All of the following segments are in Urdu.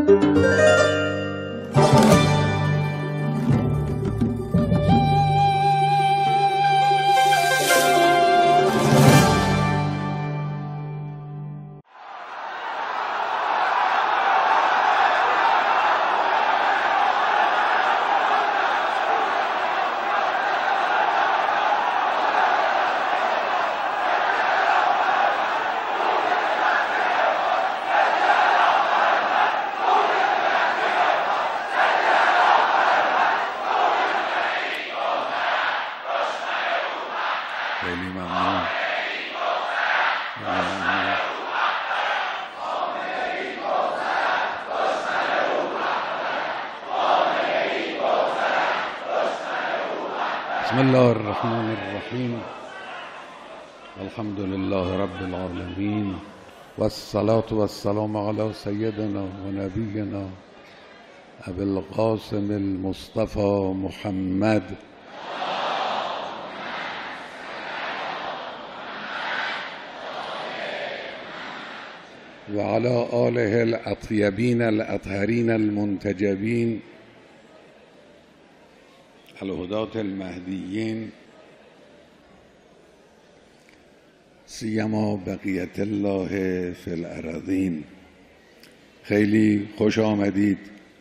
خیلی ممنون. بسم الله الرحمن الرحیم. الحمد لله رب العالمین والصلاة والسلام علی سیدنا و نبینا ابی القاسم المصطفى محمد وعلى آله الأطيبين الأطهرين المنتجبين الهداة المهديين سیما بقیت الله فی الأراضین. خیلی خوش آمدید.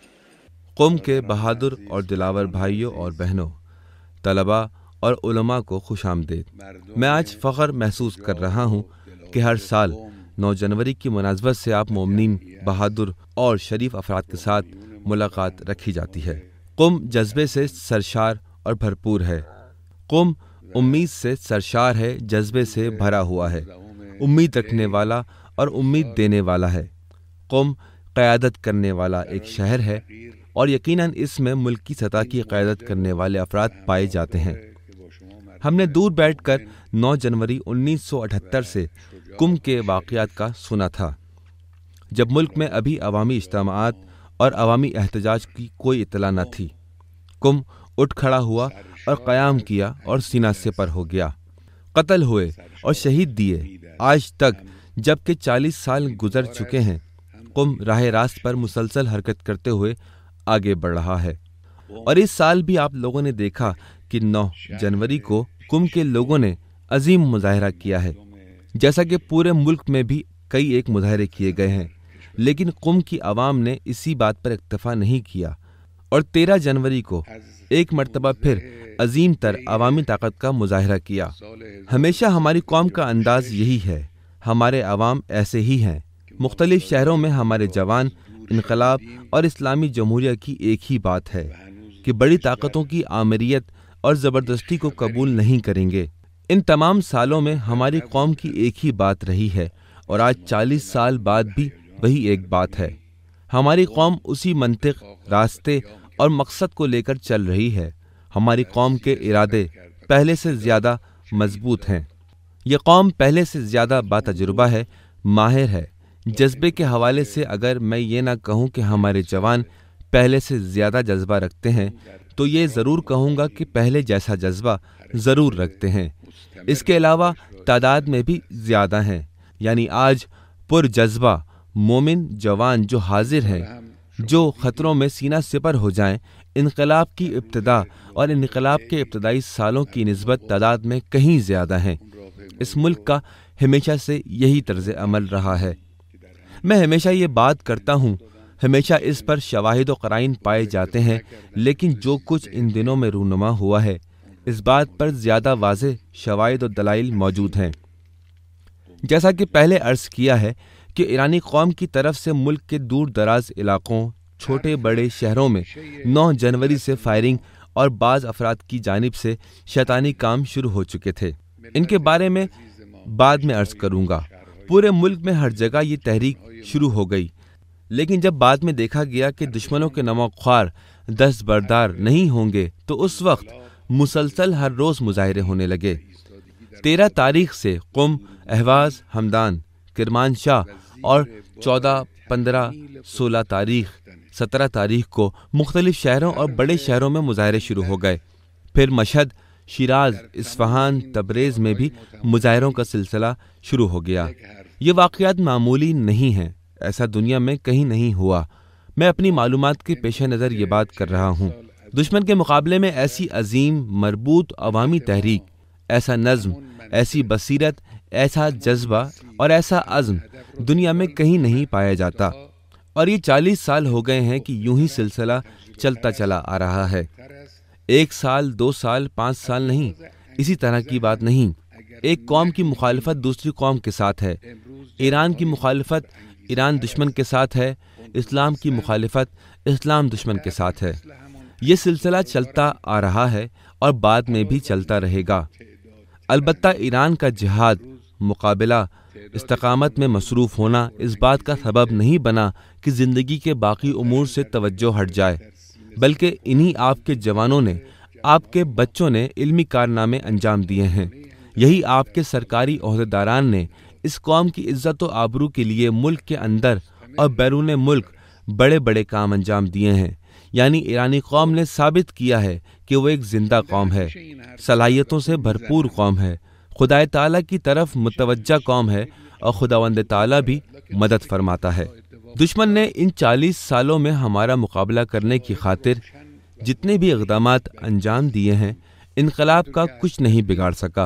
قم کے بہادر اور دلاور بھائیوں اور بہنوں، طلباء اور علماء کو خوش آمدید. میں آج فخر محسوس کر رہا ہوں کہ ہر سال 9 جنوری کی مناسبت سے آپ مومنین، بہادر اور شریف افراد کے ساتھ ملاقات رکھی جاتی ہے. قم جذبے سے سرشار اور بھرپور ہے. قم امید سے سرشار ہے، جذبے سے بھرا ہوا ہے، امید رکھنے والا اور امید دینے والا ہے. قم قیادت کرنے والا ایک شہر ہے اور یقیناً اس میں ملکی سطح کی قیادت کرنے والے افراد پائے جاتے ہیں. ہم نے دور بیٹھ کر 9 جنوری 1978 سے قم کے واقعات کا سنا تھا، جب ملک میں ابھی عوامی اجتماعات اور عوامی احتجاج کی کوئی اطلاع نہ تھی. قم اٹھ کھڑا ہوا اور قیام کیا اور سینہ سپر ہو گیا. قتل ہوئے اور شہید دیے. آج تک جب کہ 40 سال گزر چکے ہیں، قم راہ راست پر مسلسل حرکت کرتے ہوئے آگے بڑھ رہا ہے. اور اس سال بھی آپ لوگوں نے دیکھا کہ 9 جنوری کو قم کے لوگوں نے عظیم مظاہرہ کیا ہے. جیسا کہ پورے ملک میں بھی کئی ایک مظاہرے کیے گئے ہیں، لیکن قم کی عوام نے اسی بات پر اکتفا نہیں کیا اور 13 جنوری کو ایک مرتبہ پھر عظیم تر عوامی طاقت کا مظاہرہ کیا. ہمیشہ ہماری قوم کا انداز یہی ہے، ہمارے عوام ایسے ہی ہیں. مختلف شہروں میں ہمارے جوان انقلاب اور اسلامی جمہوریہ کی ایک ہی بات ہے کہ بڑی طاقتوں کی آمریت اور زبردستی کو قبول نہیں کریں گے. ان تمام سالوں میں ہماری قوم کی ایک ہی بات رہی ہے اور آج 40 سال بعد بھی وہی ایک بات ہے. ہماری قوم اسی منطق، راستے اور مقصد کو لے کر چل رہی ہے. ہماری قوم کے ارادے پہلے سے زیادہ مضبوط ہیں. یہ قوم پہلے سے زیادہ باتجربہ ہے، ماہر ہے. جذبے کے حوالے سے اگر میں یہ نہ کہوں کہ ہمارے جوان پہلے سے زیادہ جذبہ رکھتے ہیں، تو یہ ضرور کہوں گا کہ پہلے جیسا جذبہ ضرور رکھتے ہیں. اس کے علاوہ تعداد میں بھی زیادہ ہیں. یعنی آج پر جذبہ مومن جوان جو حاضر ہیں، جو خطروں میں سینہ سپر ہو جائیں. انقلاب کی ابتدا اور انقلاب کے ابتدائی سالوں کی نسبت تعداد میں کہیں زیادہ ہیں. اس ملک کا ہمیشہ سے یہی طرز عمل رہا ہے. میں ہمیشہ یہ بات کرتا ہوں، ہمیشہ اس پر شواہد و قرائن پائے جاتے ہیں، لیکن جو کچھ ان دنوں میں رونما ہوا ہے، اس بات پر زیادہ واضح شواہد و دلائل موجود ہیں. جیسا کہ پہلے عرض کیا ہے کہ ایرانی قوم کی طرف سے ملک کے دور دراز علاقوں، چھوٹے بڑے شہروں میں 9 جنوری سے فائرنگ اور بعض افراد کی جانب سے شیطانی کام شروع ہو چکے تھے. ان کے بارے میں بعد میں عرض کروں گا. پورے ملک میں ہر جگہ یہ تحریک شروع ہو گئی، لیکن جب بعد میں دیکھا گیا کہ دشمنوں کے نمک خوار دست بردار نہیں ہوں گے، تو اس وقت مسلسل ہر روز مظاہرے ہونے لگے. 13 تاریخ سے قم، اہواز، ہمدان، کرمانشاہ اور 14، 15، 16 تاریخ، 17 تاریخ کو مختلف شہروں اور بڑے شہروں میں مظاہرے شروع ہو گئے. پھر مشہد، شیراز، اصفہان، تبریز میں بھی مظاہروں کا سلسلہ شروع ہو گیا. یہ واقعات معمولی نہیں ہیں، ایسا دنیا میں کہیں نہیں ہوا. میں اپنی معلومات کے پیش نظر یہ بات کر رہا ہوں۔ دشمن کے مقابلے میں ایسی عظیم مربوط عوامی تحریک، ایسا نظم، ایسی بصیرت، ایسا جذبہ اور ایسا عزم دنیا میں کہیں نہیں پایا جاتا، اور یہ 40 سال ہو گئے ہیں کہ یوں ہی سلسلہ چلتا چلا آ رہا ہے۔ 1 سال، 2 سال، 5 سال نہیں، اسی طرح کی بات نہیں۔ ایک قوم کی مخالفت دوسری قوم کے ساتھ ہے، ایران کی مخالفت ایران دشمن کے ساتھ ہے، اسلام کی مخالفت اسلام دشمن کے ساتھ ہے۔ یہ سلسلہ چلتا آ رہا ہے اور بعد میں بھی چلتا رہے گا۔ البتہ ایران کا جہاد، مقابلہ، استقامت میں مصروف ہونا اس بات کا سبب نہیں بنا کہ زندگی کے باقی امور سے توجہ ہٹ جائے، بلکہ انہی آپ کے جوانوں نے، آپ کے بچوں نے علمی کارنامے انجام دیے ہیں۔ یہی آپ کے سرکاری عہدیداران نے اس قوم کی عزت و آبرو کے لیے ملک کے اندر اور بیرون ملک بڑے بڑے کام انجام دیے ہیں۔ یعنی ایرانی قوم نے ثابت کیا ہے کہ وہ ایک زندہ قوم ہے، صلاحیتوں سے بھرپور قوم ہے، خدا تعالیٰ کی طرف متوجہ قوم ہے، اور خداوند تعالیٰ بھی مدد فرماتا ہے۔ دشمن نے ان 40 سالوں میں ہمارا مقابلہ کرنے کی خاطر جتنے بھی اقدامات انجام دیے ہیں، انقلاب کا کچھ نہیں بگاڑ سکا۔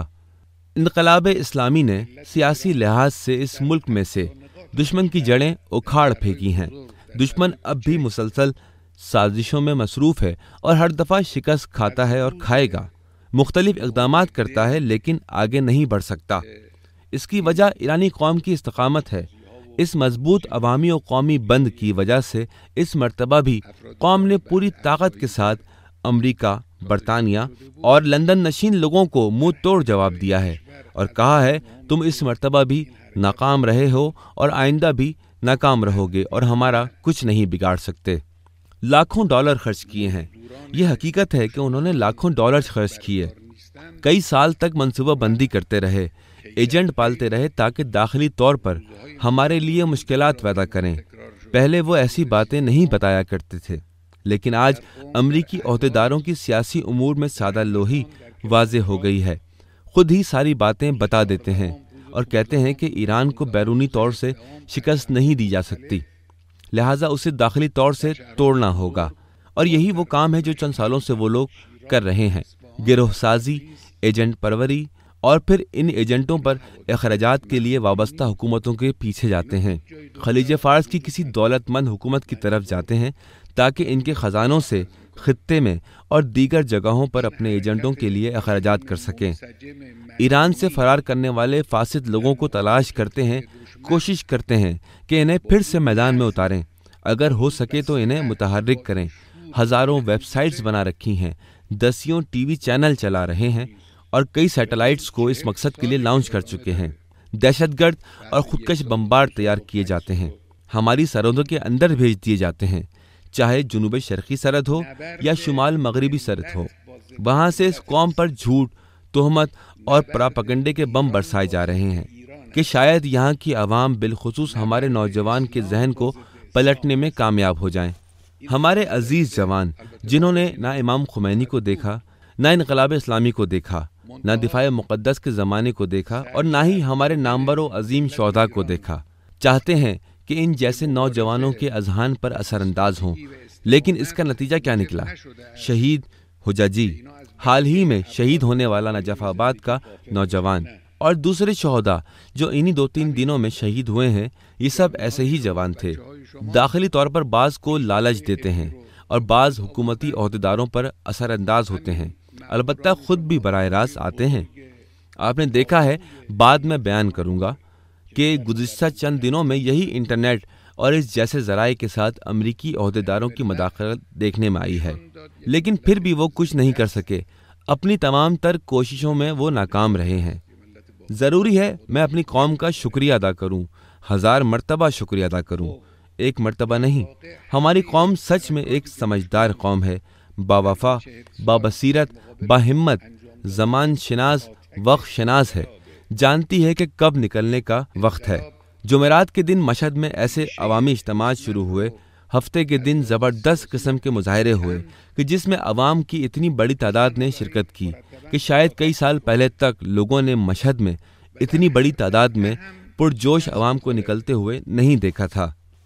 انقلاب اسلامی نے سیاسی لحاظ سے اس ملک میں سے دشمن کی جڑیں اکھاڑ پھینکی ہیں۔ دشمن اب بھی مسلسل سازشوں میں مصروف ہے اور ہر دفعہ شکست کھاتا ہے اور کھائے گا، مختلف اقدامات کرتا ہے لیکن آگے نہیں بڑھ سکتا۔ اس کی وجہ ایرانی قوم کی استقامت ہے۔ اس مضبوط عوامی و قومی بند کی وجہ سے اس مرتبہ بھی قوم نے پوری طاقت کے ساتھ امریکہ، برطانیہ اور لندن نشین لوگوں کو منہ توڑ جواب دیا ہے اور کہا ہے تم اس مرتبہ بھی ناکام رہے ہو اور آئندہ بھی ناکام رہو گے اور ہمارا کچھ نہیں بگاڑ سکتے۔ لاکھوں ڈالر خرچ کیے ہیں، یہ حقیقت ہے کہ انہوں نے لاکھوں ڈالر خرچ کیے۔ کئی سال تک منصوبہ بندی کرتے رہے، ایجنٹ پالتے رہے تاکہ داخلی طور پر ہمارے لیے مشکلات پیدا کریں۔ پہلے وہ ایسی باتیں نہیں بتایا کرتے تھے، لیکن آج امریکی عہدیداروں کی سیاسی امور میں سادہ لوہی واضح ہو گئی ہے۔ خود ہی ساری باتیں بتا دیتے ہیں اور کہتے ہیں کہ ایران کو بیرونی طور سے شکست نہیں دی جا سکتی، لہٰذا اسے داخلی طور سے توڑنا ہوگا، اور یہی وہ کام ہے جو چند سالوں سے وہ لوگ کر رہے ہیں۔ گروہ سازی، ایجنٹ پروری، اور پھر ان ایجنٹوں پر اخراجات کے لیے وابستہ حکومتوں کے پیچھے جاتے ہیں، خلیج فارس کی کسی دولت مند حکومت کی طرف جاتے ہیں تاکہ ان کے خزانوں سے خطے میں اور دیگر جگہوں پر اپنے ایجنٹوں کے لیے اخراجات کر سکیں۔ ایران سے فرار کرنے والے فاسد لوگوں کو تلاش کرتے ہیں، کوشش کرتے ہیں کہ انہیں پھر سے میدان میں اتاریں، اگر ہو سکے تو انہیں متحرک کریں۔ ہزاروں ویب سائٹس بنا رکھی ہیں، دسیوں ٹی وی چینل چلا رہے ہیں اور کئی سیٹلائٹس کو اس مقصد کے لیے لانچ کر چکے ہیں۔ دہشت گرد اور خودکش بمبار تیار کیے جاتے ہیں، ہماری سرحدوں کے اندر بھیج دیے جاتے ہیں، چاہے جنوب شرقی سرحد ہو یا شمال مغربی سرحد ہو۔ وہاں سے اس قوم پر جھوٹ، تہمت اور پراپگنڈے کے بم برسائے جا رہے ہیں کہ شاید یہاں کی عوام، بالخصوص ہمارے نوجوان کے ذہن کو پلٹنے میں کامیاب ہو جائیں۔ ہمارے عزیز جوان جنہوں نے نہ امام خمینی کو دیکھا، نہ انقلاب اسلامی کو دیکھا، نہ دفاع مقدس کے زمانے کو دیکھا، اور نہ ہی ہمارے نامور و عظیم شہداء کو دیکھا، چاہتے ہیں کہ ان جیسے نوجوانوں کے اذہان پر اثر انداز ہوں، لیکن اس کا نتیجہ کیا نکلا؟ شہید حجاجی، حال ہی میں شہید ہونے والا نجف آباد کا نوجوان، اور دوسرے شہداء جو انہی 2-3 دنوں میں شہید ہوئے ہیں، یہ سب ایسے ہی جوان تھے۔ داخلی طور پر بعض کو لالچ دیتے ہیں اور بعض حکومتی عہدیداروں پر اثر انداز ہوتے ہیں، البتہ خود بھی براہ راست آتے ہیں۔ آپ نے دیکھا ہے، بعد میں بیان کروں گا کہ گزشتہ چند دنوں میں یہی انٹرنیٹ اور اس جیسے ذرائع کے ساتھ امریکی عہدیداروں کی مداخلت دیکھنے میں آئی ہے، لیکن پھر بھی وہ کچھ نہیں کر سکے، اپنی تمام تر کوششوں میں وہ ناکام رہے ہیں۔ ضروری ہے میں اپنی قوم کا شکریہ ادا کروں، 1000 مرتبہ شکریہ ادا کروں، ایک مرتبہ نہیں۔ ہماری قوم سچ میں ایک سمجھدار قوم ہے، باوفا، بابصیرت، باہمت، زمان شناس، وقت شناس ہے، جانتی ہے کہ کب نکلنے کا وقت ہے۔ جمعرات کے دن مشہد میں ایسے عوامی اجتماعات شروع ہوئے، ہفتے کے دن زبردست قسم کے مظاہرے ہوئے کہ جس میں عوام کی اتنی بڑی تعداد نے شرکت کی کہ شاید کئی سال پہلے تک لوگوں نے مشہد میں اتنی بڑی تعداد میں پرجوش عوام کو نکلتے ہوئے نہیں دیکھا تھا۔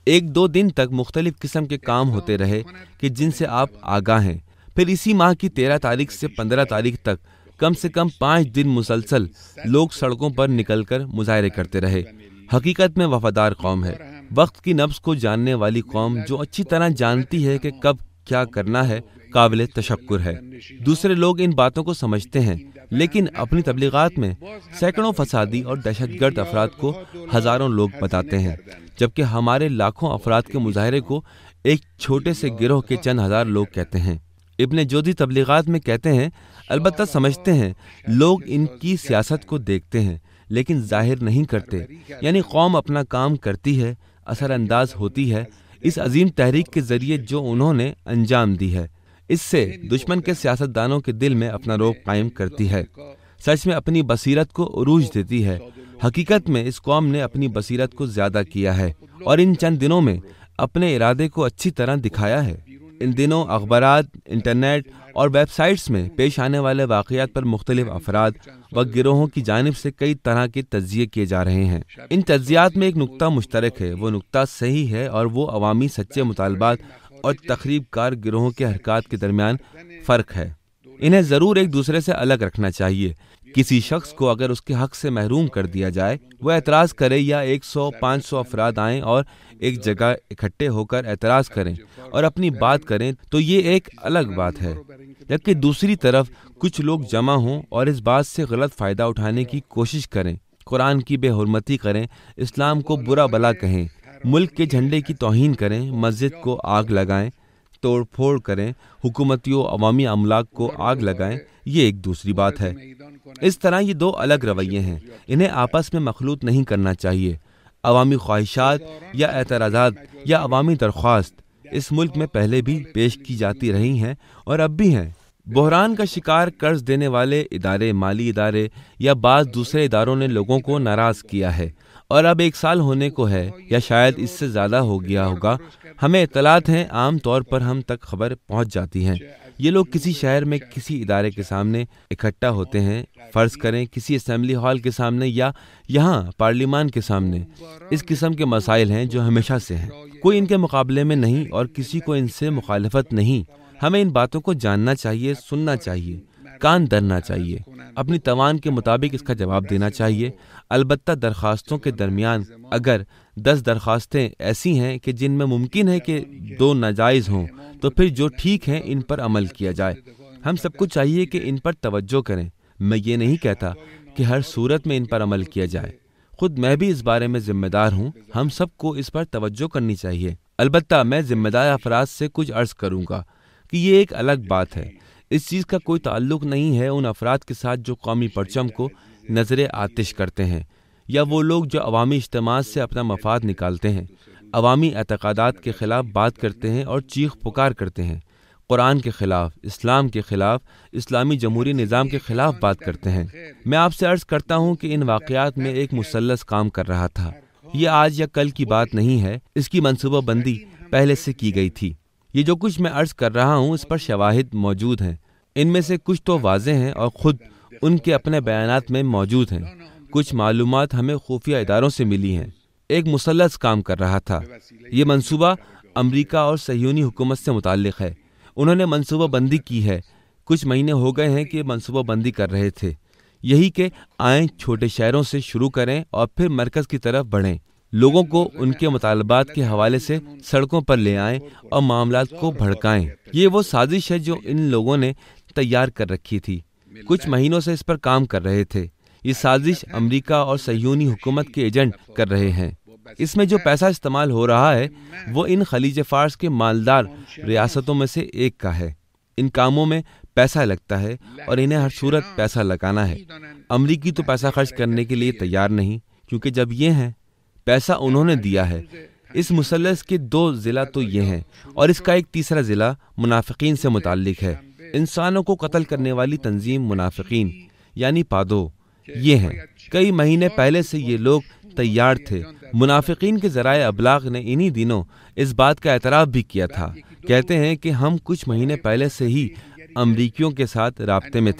ایک دو دن تک مختلف قسم کے کام ہوتے رہے کہ جن سے آپ آگاہ ہیں. پھر اسی ماہ کی 13 تاریخ سے 15 تاریخ تک کم سے کم 5 دن مسلسل لوگ سڑکوں پر نکل کر مظاہرے کرتے رہے. حقیقت میں وفادار قوم ہے، وقت کی نبض کو جاننے والی قوم جو اچھی طرح جانتی ہے کہ کب کیا کرنا ہے، قابل تشکر ہے. دوسرے لوگ ان باتوں کو سمجھتے ہیں لیکن اپنی تبلیغات میں سینکڑوں فسادی اور دہشت گرد افراد کو ہزاروں لوگ بتاتے ہیں، جبکہ ہمارے لاکھوں افراد کے مظاہرے کو ایک چھوٹے سے گروہ کے چند ہزار لوگ کہتے ہیں. ابن جوزی تبلیغات میں کہتے ہیں البتہ سمجھتے ہیں، لوگ ان کی سیاست کو دیکھتے ہیں لیکن ظاہر نہیں کرتے. یعنی قوم اپنا کام کرتی ہے، اثر انداز ہوتی ہے اس عظیم تحریک کے ذریعے جو انہوں نے انجام دی ہے. اس سے دشمن کے سیاستدانوں کے دل میں اپنا رعب قائم کرتی ہے، سچ میں اپنی بصیرت کو عروج دیتی ہے. حقیقت میں اس قوم نے اپنی بصیرت کو زیادہ کیا ہے اور ان چند دنوں میں اپنے ارادے کو اچھی طرح دکھایا ہے. ان دنوں اخبارات، انٹرنیٹ اور ویب سائٹس میں پیش آنے والے واقعات پر مختلف افراد و گروہوں کی جانب سے کئی طرح کے تجزیے کیے جا رہے ہیں. ان تجزیات میں ایک نقطہ مشترک ہے، وہ نقطہ صحیح ہے اور وہ عوامی سچے مطالبات اور تخریب کار گروہوں کے حرکات کے درمیان فرق ہے. انہیں ضرور ایک دوسرے سے الگ رکھنا چاہیے. کسی شخص کو اگر اس کے حق سے محروم کر دیا جائے، وہ اعتراض کرے یا 100-500 افراد آئیں اور ایک جگہ اکٹھے ہو کر اعتراض کریں اور اپنی بات کریں تو یہ ایک الگ بات ہے، جبکہ دوسری طرف کچھ لوگ جمع ہوں اور اس بات سے غلط فائدہ اٹھانے کی کوشش کریں، قرآن کی بے حرمتی کریں، اسلام کو برا بلا کہیں، ملک کے جھنڈے کی توہین کریں، مسجد کو آگ لگائیں، توڑ پھوڑ کریں، حکومتی و عوامی املاک کو آگ لگائیں، یہ ایک دوسری بات ہے. اس طرح یہ دو الگ رویے ہیں، انہیں آپس میں مخلوط نہیں کرنا چاہیے. عوامی خواہشات یا اعتراضات یا عوامی درخواست اس ملک میں پہلے بھی پیش کی جاتی رہی ہیں اور اب بھی ہیں. بحران کا شکار قرض دینے والے ادارے، مالی ادارے یا بعض دوسرے اداروں نے لوگوں کو ناراض کیا ہے اور اب 1 سال ہونے کو ہے یا شاید اس سے زیادہ ہو گیا ہوگا. ہمیں اطلاعات ہیں، عام طور پر ہم تک خبر پہنچ جاتی ہیں. یہ لوگ کسی شہر میں کسی ادارے کے سامنے اکٹھا ہوتے ہیں، فرض کریں کسی اسمبلی ہال کے سامنے یا یہاں پارلیمان کے سامنے. اس قسم کے مسائل ہیں جو ہمیشہ سے ہیں، کوئی ان کے مقابلے میں نہیں اور کسی کو ان سے مخالفت نہیں. ہمیں ان باتوں کو جاننا چاہیے، سننا چاہیے، کان دھرنا چاہیے، اپنی توان کے مطابق اس کا جواب دینا چاہیے. البتہ درخواستوں کے درمیان اگر 10 درخواستیں ایسی ہیں کہ جن میں ممکن ہے کہ 2 ناجائز ہوں تو پھر جو ٹھیک ہیں ان پر عمل کیا جائے. ہم سب کو چاہیے کہ ان پر توجہ کریں. میں یہ نہیں کہتا کہ ہر صورت میں ان پر عمل کیا جائے، خود میں بھی اس بارے میں ذمہ دار ہوں. ہم سب کو اس پر توجہ کرنی چاہیے. البتہ میں ذمہ دار افراد سے کچھ عرض کروں گا کہ یہ ایک الگ بات ہے، اس چیز کا کوئی تعلق نہیں ہے ان افراد کے ساتھ جو قومی پرچم کو نظر آتش کرتے ہیں یا وہ لوگ جو عوامی اجتماعات سے اپنا مفاد نکالتے ہیں، عوامی اعتقادات کے خلاف بات کرتے ہیں اور چیخ پکار کرتے ہیں، قرآن کے خلاف، اسلام کے خلاف، اسلامی جمہوری نظام کے خلاف بات کرتے ہیں. میں آپ سے عرض کرتا ہوں کہ ان واقعات میں ایک مثلث کام کر رہا تھا. یہ آج یا کل کی بات نہیں ہے، اس کی منصوبہ بندی پہلے سے کی گئی تھی. یہ جو کچھ میں عرض کر رہا ہوں اس پر شواہد موجود ہیں، ان میں سے کچھ تو واضح ہیں اور خود ان کے اپنے بیانات میں موجود ہیں. کچھ معلومات ہمیں خفیہ اداروں سے ملی ہیں. ایک مثلث کام کر رہا تھا. یہ منصوبہ امریکہ اور صہیونی حکومت سے متعلق ہے. انہوں نے منصوبہ بندی کی ہے. کچھ مہینے ہو گئے ہیں کہ منصوبہ بندی کر رہے تھے. یہی کہ آئیں چھوٹے شہروں سے شروع کریں اور پھر مرکز کی طرف بڑھیں، لوگوں کو ان کے مطالبات کے حوالے سے سڑکوں پر لے آئیں اور معاملات کو بھڑکائیں. یہ وہ سازش ہے جو ان لوگوں نے تیار کر رکھی تھی. کچھ مہینوں سے اس پر کام کر رہے تھے. یہ سازش امریکہ اور صہیونی حکومت کے ایجنٹ کر رہے ہیں. اس میں جو پیسہ استعمال ہو رہا ہے وہ ان خلیج فارس کے مالدار ریاستوں میں سے ایک کا ہے. ان کاموں میں پیسہ لگتا ہے اور انہیں ہر صورت پیسہ لگانا ہے. امریکی تو پیسہ خرچ کرنے کے لیے تیار نہیں، کیونکہ جب یہ ہیں پیسہ انہوں نے دیا ہے. اس مثلث کے 2 ضلع تو یہ ہیں اور اس کا ایک تیسرا ضلع منافقین سے متعلق ہے. انسانوں کو قتل کرنے والی تنظیم منافقین یعنی پادو یہ ہیں. کئی مہینے پہلے سے یہ لوگ تیار تھے. منافقین کے ذرائع ابلاغ نے انہی دنوں اس بات کا اعتراف بھی کیا تھا. کہتے ہیں کہ ہم کچھ مہینے پہلے سے ہی امریکیوں کے ساتھ رابطے میں تھے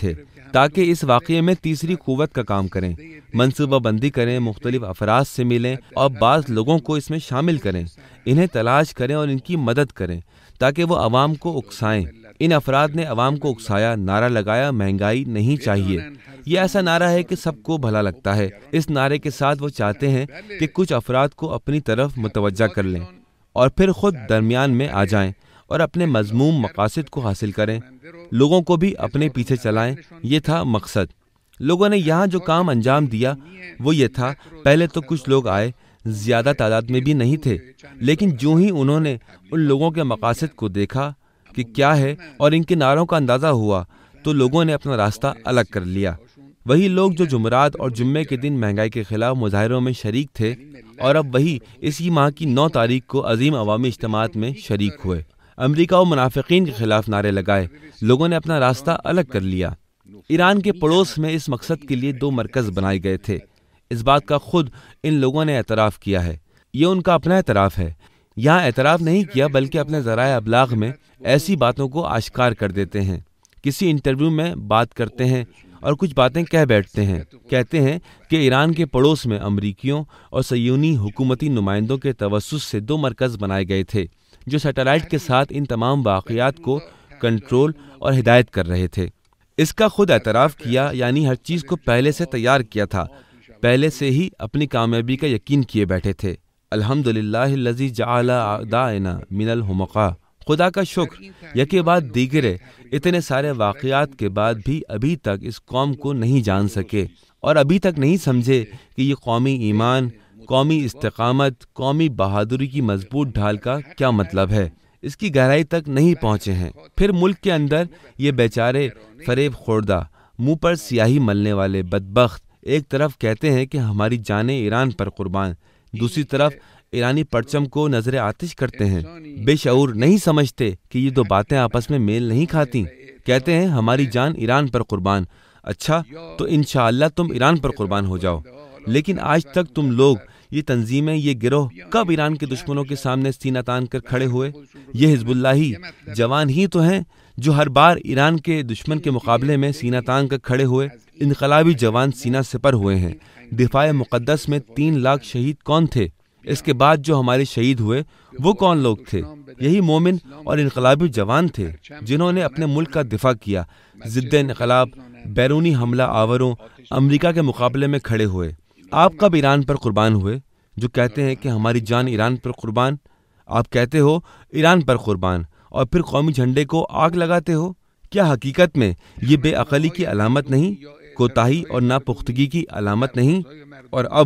تاکہ اس واقعے میں تیسری قوت کا کام کریں، منصوبہ بندی کریں، مختلف افراد سے ملیں اور بعض لوگوں کو اس میں شامل کریں، انہیں تلاش کریں اور ان کی مدد کریں تاکہ وہ عوام کو اکسائیں۔ ان افراد نے عوام کو اکسایا، نعرہ لگایا مہنگائی نہیں چاہیے۔ یہ ایسا نعرہ ہے کہ سب کو بھلا لگتا ہے۔ اس نعرے کے ساتھ وہ چاہتے ہیں کہ کچھ افراد کو اپنی طرف متوجہ کر لیں اور پھر خود درمیان میں آ جائیں اور اپنے مذموم مقاصد کو حاصل کریں، لوگوں کو بھی اپنے پیچھے چلائیں۔ یہ تھا مقصد۔ لوگوں نے یہاں جو کام انجام دیا وہ یہ تھا، پہلے تو کچھ لوگ آئے، زیادہ تعداد میں بھی نہیں تھے، لیکن جو ہی انہوں نے ان لوگوں کے مقاصد کو دیکھا کہ کیا ہے اور ان کے نعروں کا اندازہ ہوا تو لوگوں نے اپنا راستہ الگ کر لیا۔ وہی لوگ جو جمعرات اور جمعے کے دن مہنگائی کے خلاف مظاہروں میں شریک تھے اور اب وہی اسی ماہ کی 9 تاریخ کو عظیم عوامی اجتماعات میں شریک ہوئے، امریکہ و منافقین کے خلاف نعرے لگائے، لوگوں نے اپنا راستہ الگ کر لیا۔ ایران کے پڑوس میں اس مقصد کے لیے 2 مرکز بنائے گئے تھے۔ اس بات کا خود ان لوگوں نے اعتراف کیا ہے، یہ ان کا اپنا اعتراف ہے۔ یہاں اعتراف نہیں کیا بلکہ اپنے ذرائع ابلاغ میں ایسی باتوں کو آشکار کر دیتے ہیں، کسی انٹرویو میں بات کرتے ہیں اور کچھ باتیں کہہ بیٹھتے ہیں، کہتے ہیں کہ ایران کے پڑوس میں امریکیوں اور صہیونی حکومتی نمائندوں کے توسط سے 2 مرکز بنائے گئے تھے جو سیٹلائٹ کے ساتھ ان تمام واقعات کو کنٹرول اور ہدایت کر رہے تھے۔ اس کا خود اعتراف کیا، یعنی ہر چیز کو پہلے سے تیار کیا تھا، پہلے سے ہی اپنی کامیابی کا یقین کیے بیٹھے تھے۔ الحمدللہ الذی جعل اعداءنا من الحمقاء، خدا کا شکر یکے بعد دیگرے اتنے سارے واقعات کے بعد بھی ابھی تک اس قوم کو نہیں جان سکے اور ابھی تک نہیں سمجھے کہ یہ قومی ایمان، قومی استقامت، قومی بہادری کی مضبوط ڈھال کا کیا مطلب ہے، اس کی گہرائی تک نہیں پہنچے ہیں۔ پھر ملک کے اندر یہ بیچارے فریب خوردہ، منہ پر سیاہی ملنے والے بدبخت ایک طرف کہتے ہیں کہ ہماری جانیں ایران پر قربان، دوسری طرف ایرانی پرچم کو نظر آتش کرتے ہیں۔ بے شعور نہیں سمجھتے کہ یہ 2 باتیں آپس میں میل نہیں کھاتی۔ کہتے ہیں ہماری جان ایران پر قربان، اچھا تو انشاءاللہ تم ایران پر قربان ہو جاؤ، لیکن آج تک تم لوگ، یہ تنظیمیں، یہ گروہ کب ایران کے دشمنوں کے سامنے سینہ تان کر کھڑے ہوئے؟ یہ حزب اللہ ہی جوان ہی تو ہیں جو ہر بار ایران کے دشمن کے مقابلے میں سینہ تان کر کھڑے ہوئے۔ انقلابی جوان سینہ سپر ہوئے ہیں۔ دفاع مقدس میں 3 لاکھ شہید کون تھے؟ اس کے بعد جو ہمارے شہید ہوئے وہ کون لوگ تھے؟ یہی مومن اور انقلابی جوان تھے جنہوں نے اپنے ملک کا دفاع کیا، ضد انقلاب، بیرونی حملہ آوروں، امریکہ کے مقابلے میں کھڑے ہوئے۔ آپ کب ایران پر قربان ہوئے؟ جو کہتے ہیں کہ ہماری جان ایران پر قربان، آپ کہتے ہو ایران پر قربان اور پھر قومی جھنڈے کو آگ لگاتے ہو۔ کیا حقیقت میں یہ بے عقلی کی علامت نہیں، کوتاہی اور ناپختگی کی علامت نہیں؟ اور اب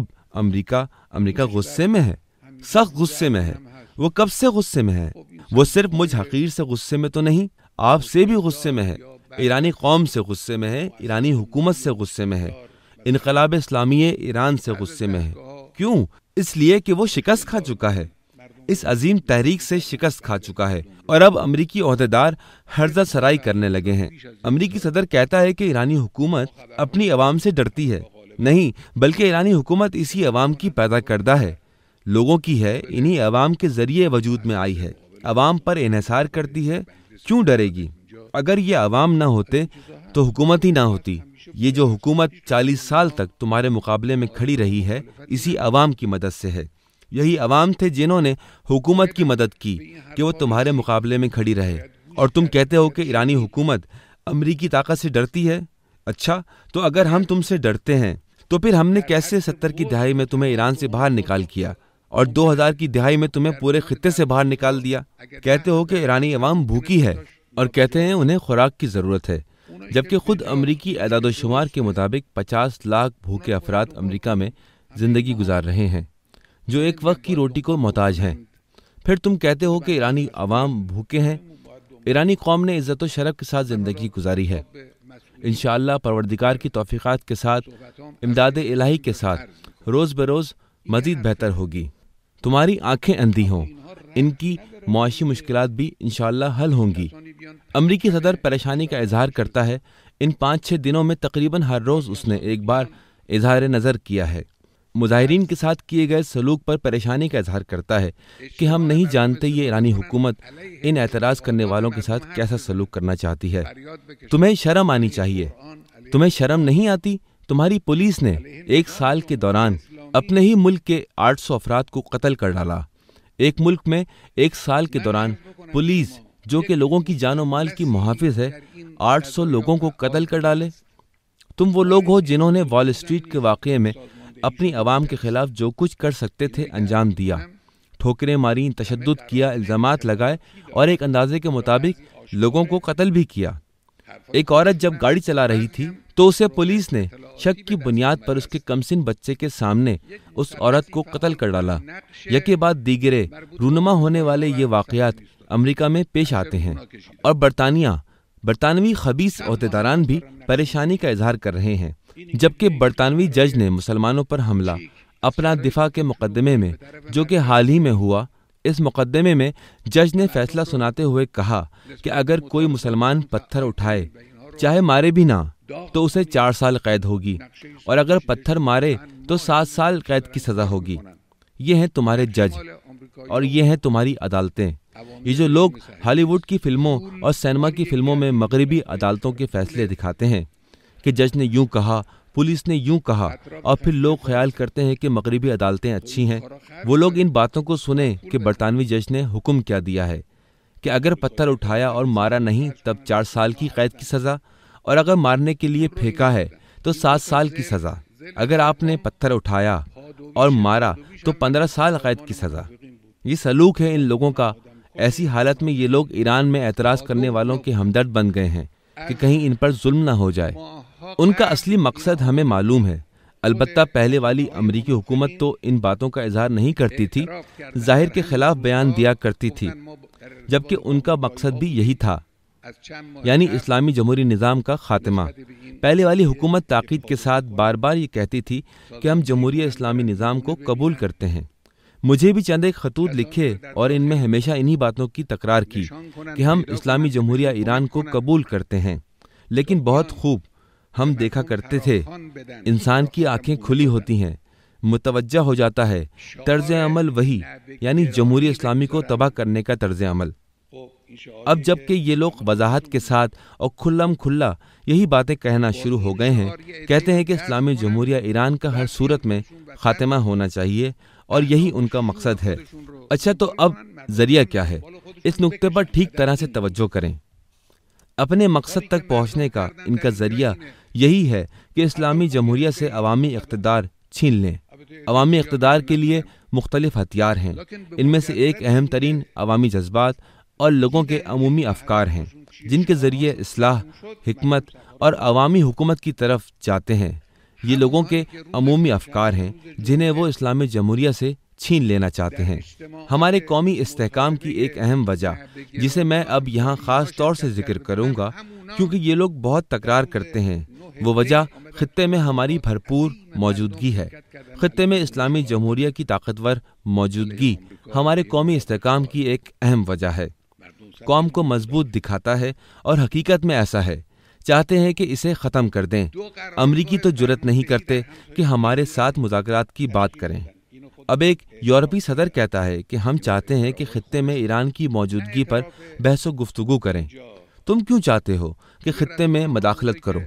امریکہ غصے میں ہے، سخت غصے میں ہے۔ وہ کب سے غصے میں ہے؟ وہ صرف مجھ حقیر سے غصے میں تو نہیں، آپ سے بھی غصے میں ہے، ایرانی قوم سے غصے میں ہے، ایرانی حکومت سے غصے میں ہے، انقلاب اسلامی ایران سے غصے میں ہے۔ کیوں؟ اس لیے کہ وہ شکست کھا چکا ہے، اس عظیم تحریک سے شکست کھا چکا ہے، اور اب امریکی عہدیدار ہرزہ سرائی کرنے لگے ہیں۔ امریکی صدر کہتا ہے کہ ایرانی حکومت اپنی عوام سے ڈرتی ہے، نہیں بلکہ ایرانی حکومت اسی عوام کی پیدا کردہ ہے، لوگوں کی ہے، انہی عوام کے ذریعے وجود میں آئی ہے، عوام پر انحصار کرتی ہے، کیوں ڈرے گی؟ اگر یہ عوام نہ ہوتے تو حکومت ہی نہ ہوتی۔ یہ جو حکومت 40 سال تک تمہارے مقابلے میں کھڑی رہی ہے، اسی عوام کی مدد سے ہے۔ یہی عوام تھے جنہوں نے حکومت کی مدد کی کہ وہ تمہارے مقابلے میں کھڑی رہے، اور تم کہتے ہو کہ ایرانی حکومت امریکی طاقت سے ڈرتی ہے۔ اچھا تو اگر ہم تم سے ڈرتے ہیں تو پھر ہم نے کیسے 70 کی دہائی میں تمہیں ایران سے باہر نکال کیا اور 2000 کی دہائی میں تمہیں پورے خطے سے باہر نکال دیا؟ کہتے ہو کہ ایرانی عوام بھوکی ہے اور کہتے ہیں انہیں خوراک کی ضرورت ہے، جبکہ خود امریکی اعداد و شمار کے مطابق 50 لاکھ بھوکے افراد امریکہ میں زندگی گزار رہے ہیں جو ایک وقت کی روٹی کو محتاج ہیں۔ پھر تم کہتے ہو کہ ایرانی عوام بھوکے ہیں۔ ایرانی قوم نے عزت و شرف کے ساتھ زندگی گزاری ہے، انشاءاللہ پروردگار کی توفیقات کے ساتھ، امداد الہی کے ساتھ روز بروز مزید بہتر ہوگی۔ تمہاری آنکھیں اندھی ہوں، ان کی معاشی مشکلات بھی انشاءاللہ حل ہوں گی۔ امریکی صدر پریشانی کا اظہار کرتا ہے، ان 5-6 دنوں میں تقریباً ہر روز اس نے ایک بار اظہار نظر کیا ہے۔ مظاہرین کے ساتھ کیے گئے سلوک پر پریشانی کا اظہار کرتا ہے کہ ہم نہیں جانتے یہ ایرانی حکومت ان اعتراض کرنے والوں کے ساتھ کیسا سلوک کرنا چاہتی ہے۔ تمہیں شرم آنی چاہیے، تمہیں شرم نہیں آتی؟ تمہاری پولیس نے 1 سال کے دوران اپنے ہی ملک کے 800 افراد کو قتل کر ڈالا۔ ایک ملک میں 1 سال کے دوران پولیس جو کہ لوگوں کی جان و مال کی محافظ ہے 800 لوگوں کو قتل کر ڈالے۔ تم وہ لوگ ہو جنہوں نے وال اسٹریٹ کے واقعے میں اپنی عوام کے خلاف جو کچھ کر سکتے تھے انجام دیا، ٹھوکریں ماری، تشدد کیا، الزامات لگائے اور ایک اندازے کے مطابق لوگوں کو قتل بھی کیا۔ ایک عورت جب گاڑی چلا رہی تھی تو اسے پولیس نے شک کی بنیاد پر اس کے کمسن بچے کے سامنے اس عورت کو قتل کر ڈالا۔ یکے بعد دیگرے رونما ہونے والے یہ واقعات امریکہ میں پیش آتے ہیں، اور برطانوی خبیث عہدیداران بھی پریشانی کا اظہار کر رہے ہیں، جبکہ برطانوی جج نے مسلمانوں پر حملہ اپنا دفاع کے مقدمے میں جو کہ حال ہی میں ہوا، اس مقدمے میں جج نے فیصلہ سناتے ہوئے کہا کہ اگر کوئی مسلمان پتھر اٹھائے چاہے مارے بھی نہ تو اسے 4 سال قید ہوگی، اور اگر پتھر مارے تو 7 سال قید کی سزا ہوگی۔ یہ ہیں تمہارے جج اور یہ ہیں تمہاری عدالتیں۔ یہ جو لوگ ہالی ووڈ کی فلموں اور سینما کی فلموں میں مغربی عدالتوں کے فیصلے دکھاتے ہیں کہ جج نے یوں کہا، پولیس نے یوں کہا، اور پھر لوگ خیال کرتے ہیں کہ مغربی عدالتیں اچھی ہیں، وہ لوگ ان باتوں کو سنیں کہ برطانوی جج نے حکم کیا دیا ہے کہ اگر پتھر اٹھایا اور مارا نہیں تب 4 سال کی قید کی سزا، اور اگر مارنے کے لیے پھینکا ہے تو 7 سال کی سزا، اگر آپ نے پتھر اٹھایا اور مارا تو 15 سال قید کی سزا۔ یہ سلوک ہے ان لوگوں کا۔ ایسی حالت میں یہ لوگ ایران میں اعتراض کرنے والوں کے ہمدرد بن گئے ہیں کہ کہیں ان پر ظلم نہ ہو جائے۔ ان کا اصلی مقصد ہمیں معلوم ہے، البتہ پہلے والی امریکی حکومت تو ان باتوں کا اظہار نہیں کرتی تھی، ظاہر کے خلاف بیان دیا کرتی تھی، جبکہ ان کا مقصد بھی یہی تھا، یعنی اسلامی جمہوری نظام کا خاتمہ۔ پہلے والی حکومت تاکید کے ساتھ بار بار یہ کہتی تھی کہ ہم جمہوریہ اسلامی نظام کو قبول کرتے ہیں۔ مجھے بھی چند ایک خطوط لکھے اور ان میں ہمیشہ انہی باتوں کی تکرار کی کہ ہم اسلامی جمہوریہ ایران کو قبول کرتے ہیں، لیکن بہت خوب ہم دیکھا کرتے تھے انسان کی آنکھیں کھلی ہوتی ہیں، متوجہ ہو جاتا ہے طرز عمل وہی، یعنی جمہوریہ اسلامی کو تباہ کرنے کا طرز عمل۔ اب جب کہ یہ لوگ وضاحت کے ساتھ اور کھلم کھلا یہی باتیں کہنا شروع ہو گئے ہیں، کہتے ہیں کہ اسلامی جمہوریہ ایران کا ہر صورت میں خاتمہ ہونا چاہیے اور یہی ان کا مقصد ہے۔ اچھا، تو اب ذریعہ کیا ہے؟ اس نقطے پر ٹھیک طرح سے توجہ کریں۔ اپنے مقصد تک پہنچنے کا ان کا ذریعہ یہی ہے کہ اسلامی جمہوریہ سے عوامی اقتدار چھین لیں۔ عوامی اقتدار کے لیے مختلف ہتھیار ہیں، ان میں سے ایک اہم ترین عوامی جذبات اور لوگوں کے عمومی افکار ہیں، جن کے ذریعے اصلاح، حکمت اور عوامی حکومت کی طرف جاتے ہیں۔ یہ لوگوں کے عمومی افکار ہیں جنہیں وہ اسلامی جمہوریہ سے چھین لینا چاہتے ہیں۔ ہمارے قومی استحکام کی ایک اہم وجہ، جسے میں اب یہاں خاص طور سے ذکر کروں گا کیونکہ یہ لوگ بہت تکرار کرتے ہیں، وہ وجہ خطے میں ہماری بھرپور موجودگی ہے۔ خطے میں اسلامی جمہوریہ کی طاقتور موجودگی ہمارے قومی استحکام کی ایک اہم وجہ ہے۔ قوم کو مضبوط دکھاتا ہے اور حقیقت میں ایسا ہے، چاہتے ہیں کہ اسے ختم کر دیں۔ امریکی تو جرأت نہیں کرتے کہ ہمارے ساتھ مذاکرات کی بات کریں۔ اب ایک یورپی صدر کہتا ہے کہ ہم چاہتے ہیں کہ خطے میں ایران کی موجودگی پر بحث و گفتگو کریں۔ تم کیوں چاہتے ہو کہ خطے میں مداخلت کرو؟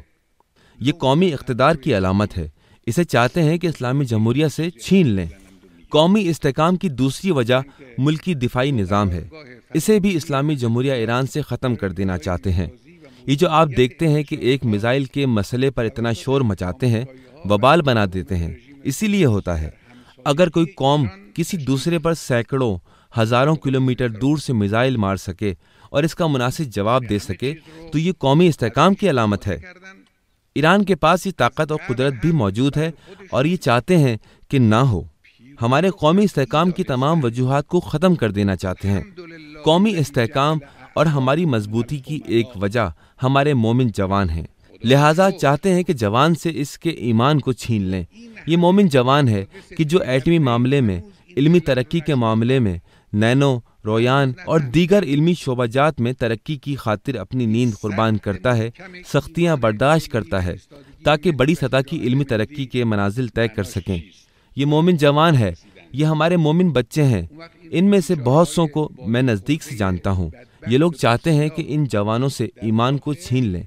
یہ قومی اقتدار کی علامت ہے، اسے چاہتے ہیں کہ اسلامی جمہوریہ سے چھین لیں۔ قومی استحکام کی دوسری وجہ ملکی دفاعی نظام ہے، اسے بھی اسلامی جمہوریہ ایران سے ختم کر دینا چاہتے ہیں۔ یہ جو آپ دیکھتے ہیں کہ ایک میزائل کے مسئلے پر اتنا شور مچاتے ہیں، وبال بنا دیتے ہیں، اسی لیے ہوتا ہے۔ اگر کوئی قوم کسی دوسرے پر سینکڑوں ہزاروں کلومیٹر دور سے میزائل مار سکے اور اس کا مناسب جواب دے سکے تو یہ قومی استحکام کی علامت ہے۔ ایران کے پاس یہ طاقت اور قدرت بھی موجود ہے اور یہ چاہتے ہیں کہ نہ ہو۔ ہمارے قومی استحکام کی تمام وجوہات کو ختم کر دینا چاہتے ہیں۔ قومی استحکام اور ہماری مضبوطی کی ایک وجہ ہمارے مومن جوان ہیں، لہٰذا چاہتے ہیں کہ جوان سے اس کے ایمان کو چھین لیں۔ یہ مومن جوان ہے کہ جو ایٹمی معاملے میں، علمی ترقی کے معاملے میں، نینو، رویان اور دیگر علمی شعبہ جات میں ترقی کی خاطر اپنی نیند قربان کرتا ہے، سختیاں برداشت کرتا ہے تاکہ بڑی سطح کی علمی ترقی کے منازل طے کر سکیں۔ یہ مومن جوان ہے، یہ ہمارے مومن بچے ہیں۔ ان میں سے بہت سوں کو میں نزدیک سے جانتا ہوں۔ یہ لوگ چاہتے ہیں کہ ان جوانوں سے ایمان کو چھین لیں،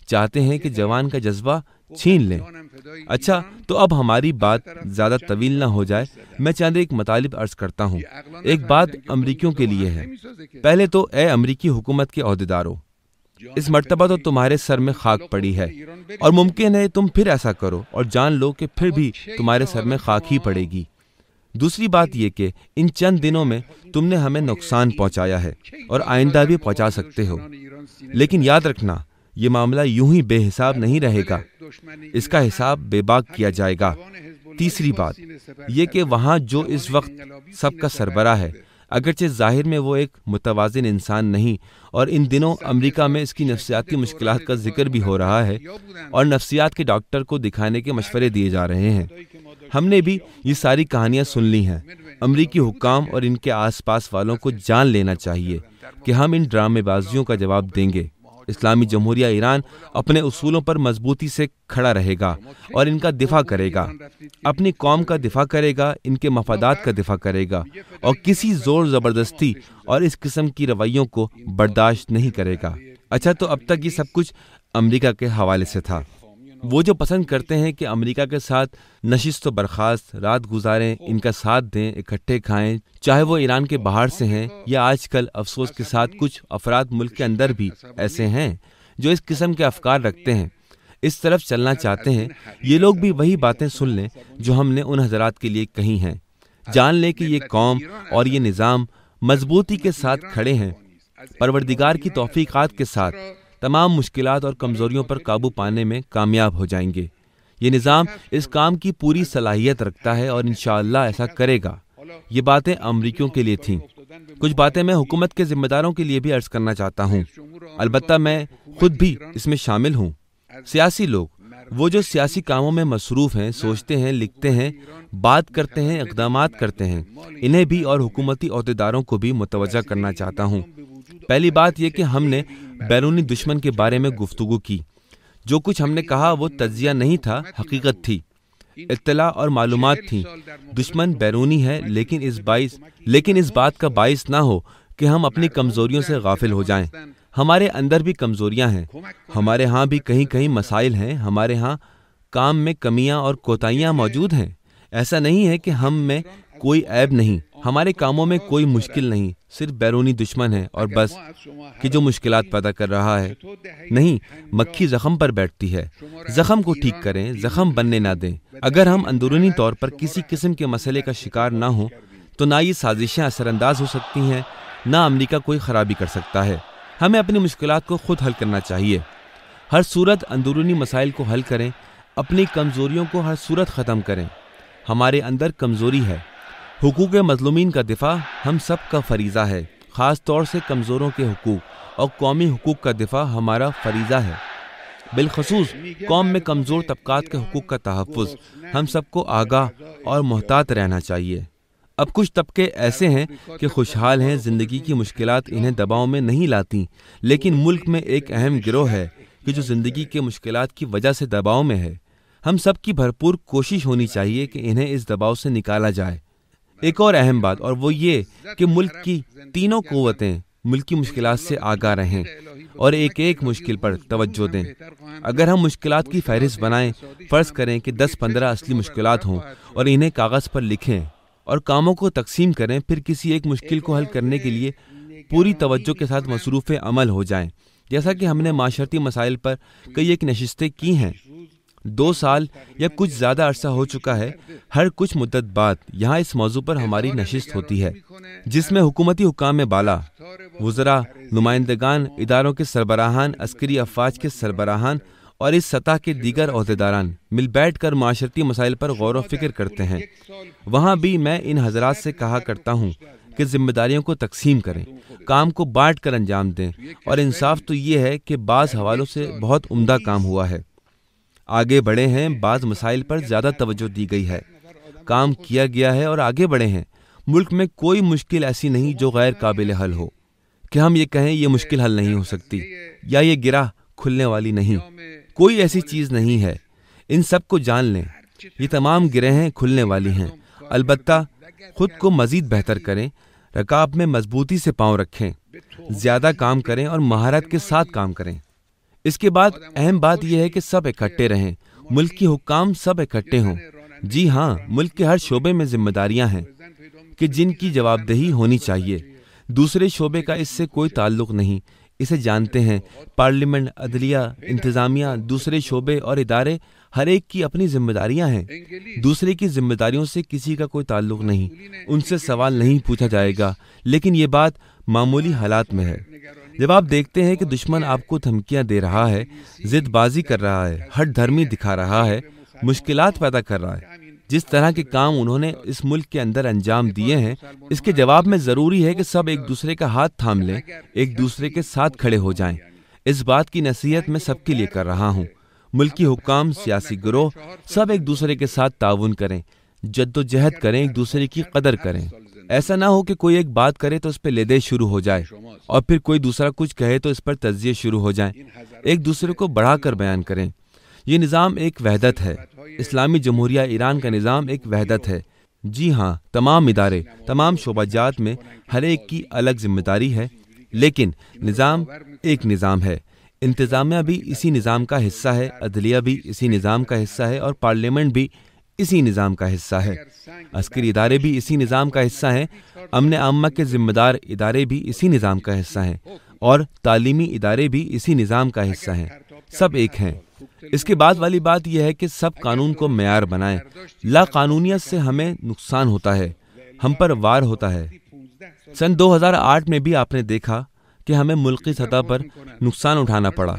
چاہتے ہیں کہ جوان کا جذبہ چھین لیں۔ اچھا، تو اب ہماری بات زیادہ طویل نہ ہو جائے، میں چند ایک مطالب عرض کرتا ہوں۔ ایک بات امریکیوں کے لیے ہے۔ پہلے تو اے امریکی حکومت کے عہدیداروں، اس مرتبہ تو تمہارے سر میں خاک پڑی ہے، اور ممکن ہے تم پھر ایسا کرو اور جان لو کہ پھر بھی تمہارے سر میں خاک ہی پڑے گی۔ دوسری بات یہ کہ ان چند دنوں میں تم نے ہمیں نقصان پہنچایا ہے اور آئندہ بھی پہنچا سکتے ہو، لیکن یاد رکھنا یہ معاملہ یوں ہی بے حساب نہیں رہے گا، اس کا حساب بے باک کیا جائے گا۔ تیسری بات یہ کہ وہاں جو اس وقت سب کا سربراہ ہے، اگرچہ ظاہر میں وہ ایک متوازن انسان نہیں، اور ان دنوں امریکہ میں اس کی نفسیاتی مشکلات کا ذکر بھی ہو رہا ہے اور نفسیات کے ڈاکٹر کو دکھانے کے مشورے دیے جا رہے ہیں۔ ہم نے بھی یہ ساری کہانیاں سن لی ہیں۔ امریکی حکام اور ان کے آس پاس والوں کو جان لینا چاہیے کہ ہم ان ڈرامے بازیوں کا جواب دیں گے۔ اسلامی جمہوریہ ایران اپنے اصولوں پر مضبوطی سے کھڑا رہے گا اور ان کا دفاع کرے گا، اپنی قوم کا دفاع کرے گا، ان کے مفادات کا دفاع کرے گا، اور کسی زور زبردستی اور اس قسم کی رویوں کو برداشت نہیں کرے گا۔ اچھا، تو اب تک یہ سب کچھ امریکہ کے حوالے سے تھا۔ وہ جو پسند کرتے ہیں کہ امریکہ کے ساتھ نشست و برخاست رات گزاریں، ان کا ساتھ دیں، اکٹھے کھائیں، چاہے وہ ایران کے باہر سے ہیں یا آج کل افسوس کے ساتھ کچھ افراد ملک کے اندر بھی ایسے ہیں جو اس قسم کے افکار رکھتے ہیں، اس طرف چلنا چاہتے ہیں، یہ لوگ بھی وہی باتیں سن لیں جو ہم نے ان حضرات کے لیے کہی ہیں۔ جان لیں کہ یہ قوم اور یہ نظام مضبوطی کے ساتھ کھڑے ہیں، پروردگار کی توفیقات کے ساتھ تمام مشکلات اور کمزوریوں پر قابو پانے میں کامیاب ہو جائیں گے۔ یہ نظام اس کام کی پوری صلاحیت رکھتا ہے اور انشاءاللہ ایسا کرے گا۔ یہ باتیں امریکیوں کے لیے تھیں۔ کچھ باتیں میں حکومت کے ذمہ داروں کے لیے بھی عرض کرنا چاہتا ہوں، البتہ میں خود بھی اس میں شامل ہوں۔ سیاسی لوگ، وہ جو سیاسی کاموں میں مصروف ہیں، سوچتے ہیں، لکھتے ہیں، بات کرتے ہیں، اقدامات کرتے ہیں، انہیں بھی اور حکومتی عہدیداروں کو بھی متوجہ کرنا چاہتا ہوں۔ پہلی بات یہ کہ ہم نے بیرونی دشمن کے بارے میں گفتگو کی۔ جو کچھ ہم نے کہا وہ تجزیہ نہیں تھا، حقیقت تھی، اطلاع اور معلومات تھیں۔ دشمن بیرونی ہے، لیکن اس بات کا باعث نہ ہو کہ ہم اپنی کمزوریوں سے غافل ہو جائیں۔ ہمارے اندر بھی کمزوریاں ہیں، ہمارے ہاں بھی کہیں کہیں مسائل ہیں، ہمارے ہاں کام میں کمیاں اور کوتاہیاں موجود ہیں۔ ایسا نہیں ہے کہ ہم میں کوئی عیب نہیں، ہمارے کاموں میں کوئی مشکل نہیں، صرف بیرونی دشمن ہے اور بس، کہ جو مشکلات پیدا کر رہا ہے۔ نہیں، مکھی زخم پر بیٹھتی ہے، زخم کو ٹھیک کریں، زخم بننے نہ دیں۔ اگر ہم اندرونی طور پر کسی قسم کے مسئلے کا شکار نہ ہوں تو نہ یہ سازشیں اثر انداز ہو سکتی ہیں، نہ امریکہ کوئی خرابی کر سکتا ہے۔ ہمیں اپنی مشکلات کو خود حل کرنا چاہیے۔ ہر صورت اندرونی مسائل کو حل کریں، اپنی کمزوریوں کو ہر صورت ختم کریں۔ ہمارے اندر کمزوری ہے، حقوق مظلومین کا دفاع ہم سب کا فریضہ ہے، خاص طور سے کمزوروں کے حقوق اور قومی حقوق کا دفاع ہمارا فریضہ ہے، بالخصوص قوم میں کمزور طبقات کے حقوق کا تحفظ۔ ہم سب کو آگاہ اور محتاط رہنا چاہیے۔ اب کچھ طبقے ایسے ہیں کہ خوشحال ہیں، زندگی کی مشکلات انہیں دباؤ میں نہیں لاتی، لیکن ملک میں ایک اہم گروہ ہے کہ جو زندگی کے مشکلات کی وجہ سے دباؤ میں ہے۔ ہم سب کی بھرپور کوشش ہونی چاہیے کہ انہیں اس دباؤ سے نکالا جائے۔ ایک اور اہم بات، اور وہ یہ کہ ملک کی تینوں قوتیں ملکی مشکلات سے آگاہ رہیں اور ایک ایک مشکل پر توجہ دیں۔ اگر ہم مشکلات کی فہرست بنائیں، فرض کریں کہ 10-15 اصلی مشکلات ہوں اور انہیں کاغذ پر لکھیں اور کاموں کو تقسیم کریں، پھر کسی ایک مشکل کو حل کرنے کے لیے پوری توجہ کے ساتھ مصروف عمل ہو جائیں، جیسا کہ ہم نے معاشرتی مسائل پر کئی ایک نشستیں کی ہیں۔ 2 سال یا کچھ زیادہ عرصہ ہو چکا ہے، ہر کچھ مدت بعد یہاں اس موضوع پر ہماری نشست ہوتی ہے، جس میں حکومتی حکام بالا، وزراء، نمائندگان، اداروں کے سربراہان، عسکری افواج کے سربراہان اور اس سطح کے دیگر عہدیداران مل بیٹھ کر معاشرتی مسائل پر غور و فکر کرتے ہیں۔ وہاں بھی میں ان حضرات سے کہا کرتا ہوں کہ ذمہ داریوں کو تقسیم کریں، کام کو بانٹ کر انجام دیں، اور انصاف تو یہ ہے کہ بعض حوالوں سے بہت عمدہ کام ہوا ہے، آگے بڑھے ہیں، بعض مسائل پر زیادہ توجہ دی گئی ہے، کام کیا گیا ہے اور آگے بڑھے ہیں۔ ملک میں کوئی مشکل ایسی نہیں جو غیر قابل حل ہو، کہ ہم یہ کہیں یہ مشکل حل نہیں ہو سکتی یا یہ گرہ کھلنے والی نہیں۔ کوئی ایسی چیز نہیں ہے، ان سب کو جان لیں، یہ تمام گرہیں کھلنے والی ہیں۔ البتہ خود کو مزید بہتر کریں، رکاب میں مضبوطی سے پاؤں رکھیں، زیادہ کام کریں اور مہارت کے ساتھ کام کریں۔ اس کے بعد اہم بات یہ ہے کہ سب اکٹھے رہیں، ملک کی حکام سب اکٹھے ہوں۔ جی ہاں، ملک کے ہر شعبے میں ذمہ داریاں ہیں کہ جن کی جواب دہی ہونی چاہیے۔ دوسرے شعبے کا اس سے کوئی تعلق نہیں، اسے جانتے ہیں۔ پارلیمنٹ، عدلیہ، انتظامیہ، دوسرے شعبے اور ادارے، ہر ایک کی اپنی ذمہ داریاں ہیں۔ دوسرے کی ذمہ داریوں سے کسی کا کوئی تعلق نہیں، ان سے سوال نہیں پوچھا جائے گا، لیکن یہ بات معمولی حالات میں ہے۔ جب آپ دیکھتے ہیں کہ دشمن آپ کو دھمکیاں دے رہا ہے، ضد بازی کر رہا ہے، ہٹ دھرمی دکھا رہا ہے، مشکلات پیدا کر رہا ہے، جس طرح کے کام انہوں نے اس ملک کے اندر انجام دیے ہیں، اس کے جواب میں ضروری ہے کہ سب ایک دوسرے کا ہاتھ تھام لیں، ایک دوسرے کے ساتھ کھڑے ہو جائیں۔ اس بات کی نصیحت میں سب کے لیے کر رہا ہوں۔ ملکی حکام، سیاسی گروہ، سب ایک دوسرے کے ساتھ تعاون کریں، جد و جہد کریں، ایک دوسرے کی قدر کریں۔ ایسا نہ ہو کہ کوئی ایک بات کرے تو اس پہ لیدے شروع ہو جائے، اور پھر کوئی دوسرا کچھ کہے تو اس پر تجزیے شروع ہو جائیں۔ ایک دوسرے کو بڑھا کر بیان کریں۔ یہ نظام ایک وحدت ہے۔ اسلامی جمہوریہ ایران کا نظام ایک وحدت ہے۔ جی ہاں، تمام ادارے، تمام شعبہ جات میں ہر ایک کی الگ ذمہ داری ہے، لیکن نظام ایک نظام ہے۔ انتظامیہ بھی اسی نظام کا حصہ ہے، عدلیہ بھی اسی نظام کا حصہ ہے، اور پارلیمنٹ بھی اسی نظام کا حصہ ہے۔ عسکری ادارے بھی اسی نظام کا حصہ ہیں، امن عامہ کے ذمہ دار ادارے بھی اسی نظام کا حصہ ہیں، اور تعلیمی ادارے بھی اسی نظام کا حصہ ہیں۔ سب ایک ہیں۔ اس کے بعد والی بات یہ ہے کہ سب قانون کو معیار بنائیں۔ لا قانونیت سے ہمیں نقصان ہوتا ہے، ہم پر وار ہوتا ہے۔ سن 2008 میں بھی آپ نے دیکھا کہ ہمیں ملکی سطح پر نقصان اٹھانا پڑا۔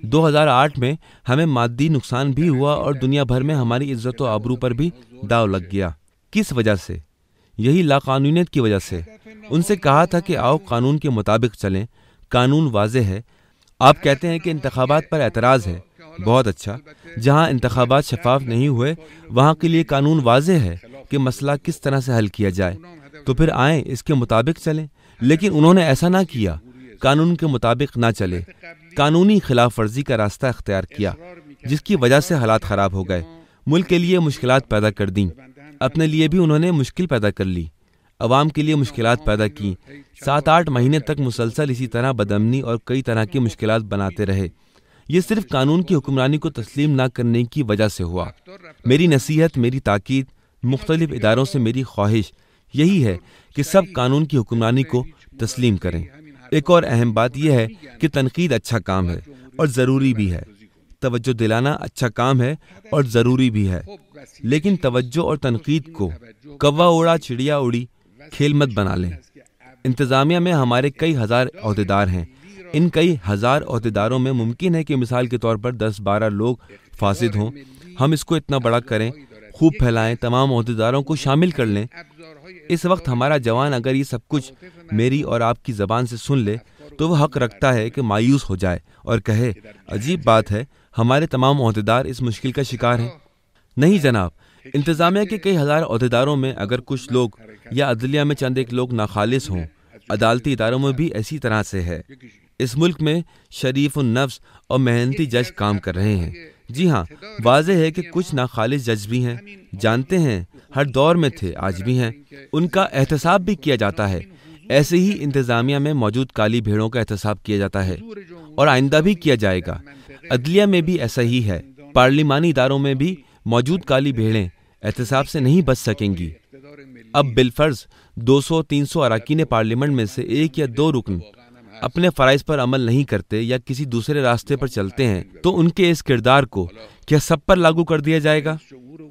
2008 میں ہمیں مادی نقصان بھی ہوا، اور دنیا بھر میں ہماری عزت و آبرو پر بھی داؤ لگ گیا۔ کس وجہ سے؟ یہی لا قانونیت کی وجہ سے۔ ان سے کہا تھا کہ آؤ قانون کے مطابق چلیں، قانون واضح ہے۔ آپ کہتے ہیں کہ انتخابات پر اعتراض ہے، بہت اچھا۔ جہاں انتخابات شفاف نہیں ہوئے وہاں کے لیے قانون واضح ہے کہ مسئلہ کس طرح سے حل کیا جائے، تو پھر آئیں اس کے مطابق چلیں۔ لیکن انہوں نے ایسا نہ کیا، قانون کے مطابق نہ چلے، قانونی خلاف ورزی کا راستہ اختیار کیا، جس کی وجہ سے حالات خراب ہو گئے، ملک کے لیے مشکلات پیدا کر دیں۔ اپنے لیے بھی انہوں نے مشکل پیدا کر لی، عوام کے لیے مشکلات پیدا کی۔ 7-8 مہینے تک مسلسل اسی طرح بدامنی اور کئی طرح کی مشکلات بناتے رہے۔ یہ صرف قانون کی حکمرانی کو تسلیم نہ کرنے کی وجہ سے ہوا۔ میری نصیحت، میری تاکید، مختلف اداروں سے میری خواہش یہی ہے کہ سب قانون کی حکمرانی کو تسلیم کریں۔ ایک اور اہم بات یہ ہے کہ تنقید اچھا کام ہے اور ضروری بھی ہے۔ توجہ دلانا اچھا کام ہے اور ضروری بھی ہے، لیکن توجہ اور تنقید کو کوا اڑا چڑیا اڑی کھیل مت بنا لیں۔ انتظامیہ میں ہمارے کئی ہزار عہدیدار ہیں۔ ان کئی ہزار عہدیداروں میں ممکن ہے کہ مثال کے طور پر 10-12 لوگ فاسد ہوں۔ ہم اس کو اتنا بڑا کریں، خوب پھیلائیں، تمام عہدیداروں کو شامل کر لیں۔ اس وقت ہمارا جوان اگر یہ سب کچھ میری اور آپ کی زبان سے سن لے تو وہ حق رکھتا ہے کہ مایوس ہو جائے اور کہے، عجیب بات ہے، ہمارے تمام عہدیدار اس مشکل کا شکار ہیں۔ نہیں جناب، انتظامیہ کے کئی ہزار عہدیداروں میں اگر کچھ لوگ یا عدلیہ میں چند ایک لوگ ناخالص ہوں، عدالتی اداروں میں بھی اسی طرح سے ہے۔ اس ملک میں شریف النفس اور محنتی جج کام کر رہے ہیں۔ جی ہاں، واضح ہے کہ کچھ ناخالص جج بھی ہیں، جانتے ہیں، ہر دور میں تھے، آج بھی ہیں، ان کا احتساب بھی کیا جاتا ہے۔ ایسے ہی انتظامیہ میں موجود کالی بھیڑوں کا احتساب کیا جاتا ہے اور آئندہ بھی کیا جائے گا۔ عدلیہ میں بھی ایسا ہی ہے۔ پارلیمانی اداروں میں بھی موجود کالی بھیڑیں احتساب سے نہیں بچ سکیں گی۔ اب بالفرض 200-300 اراکین پارلیمنٹ میں سے 1 یا 2 رکن اپنے فرائض پر عمل نہیں کرتے یا کسی دوسرے راستے پر چلتے ہیں تو ان کے اس کردار کو کیا سب پر لاگو کر دیا جائے گا؟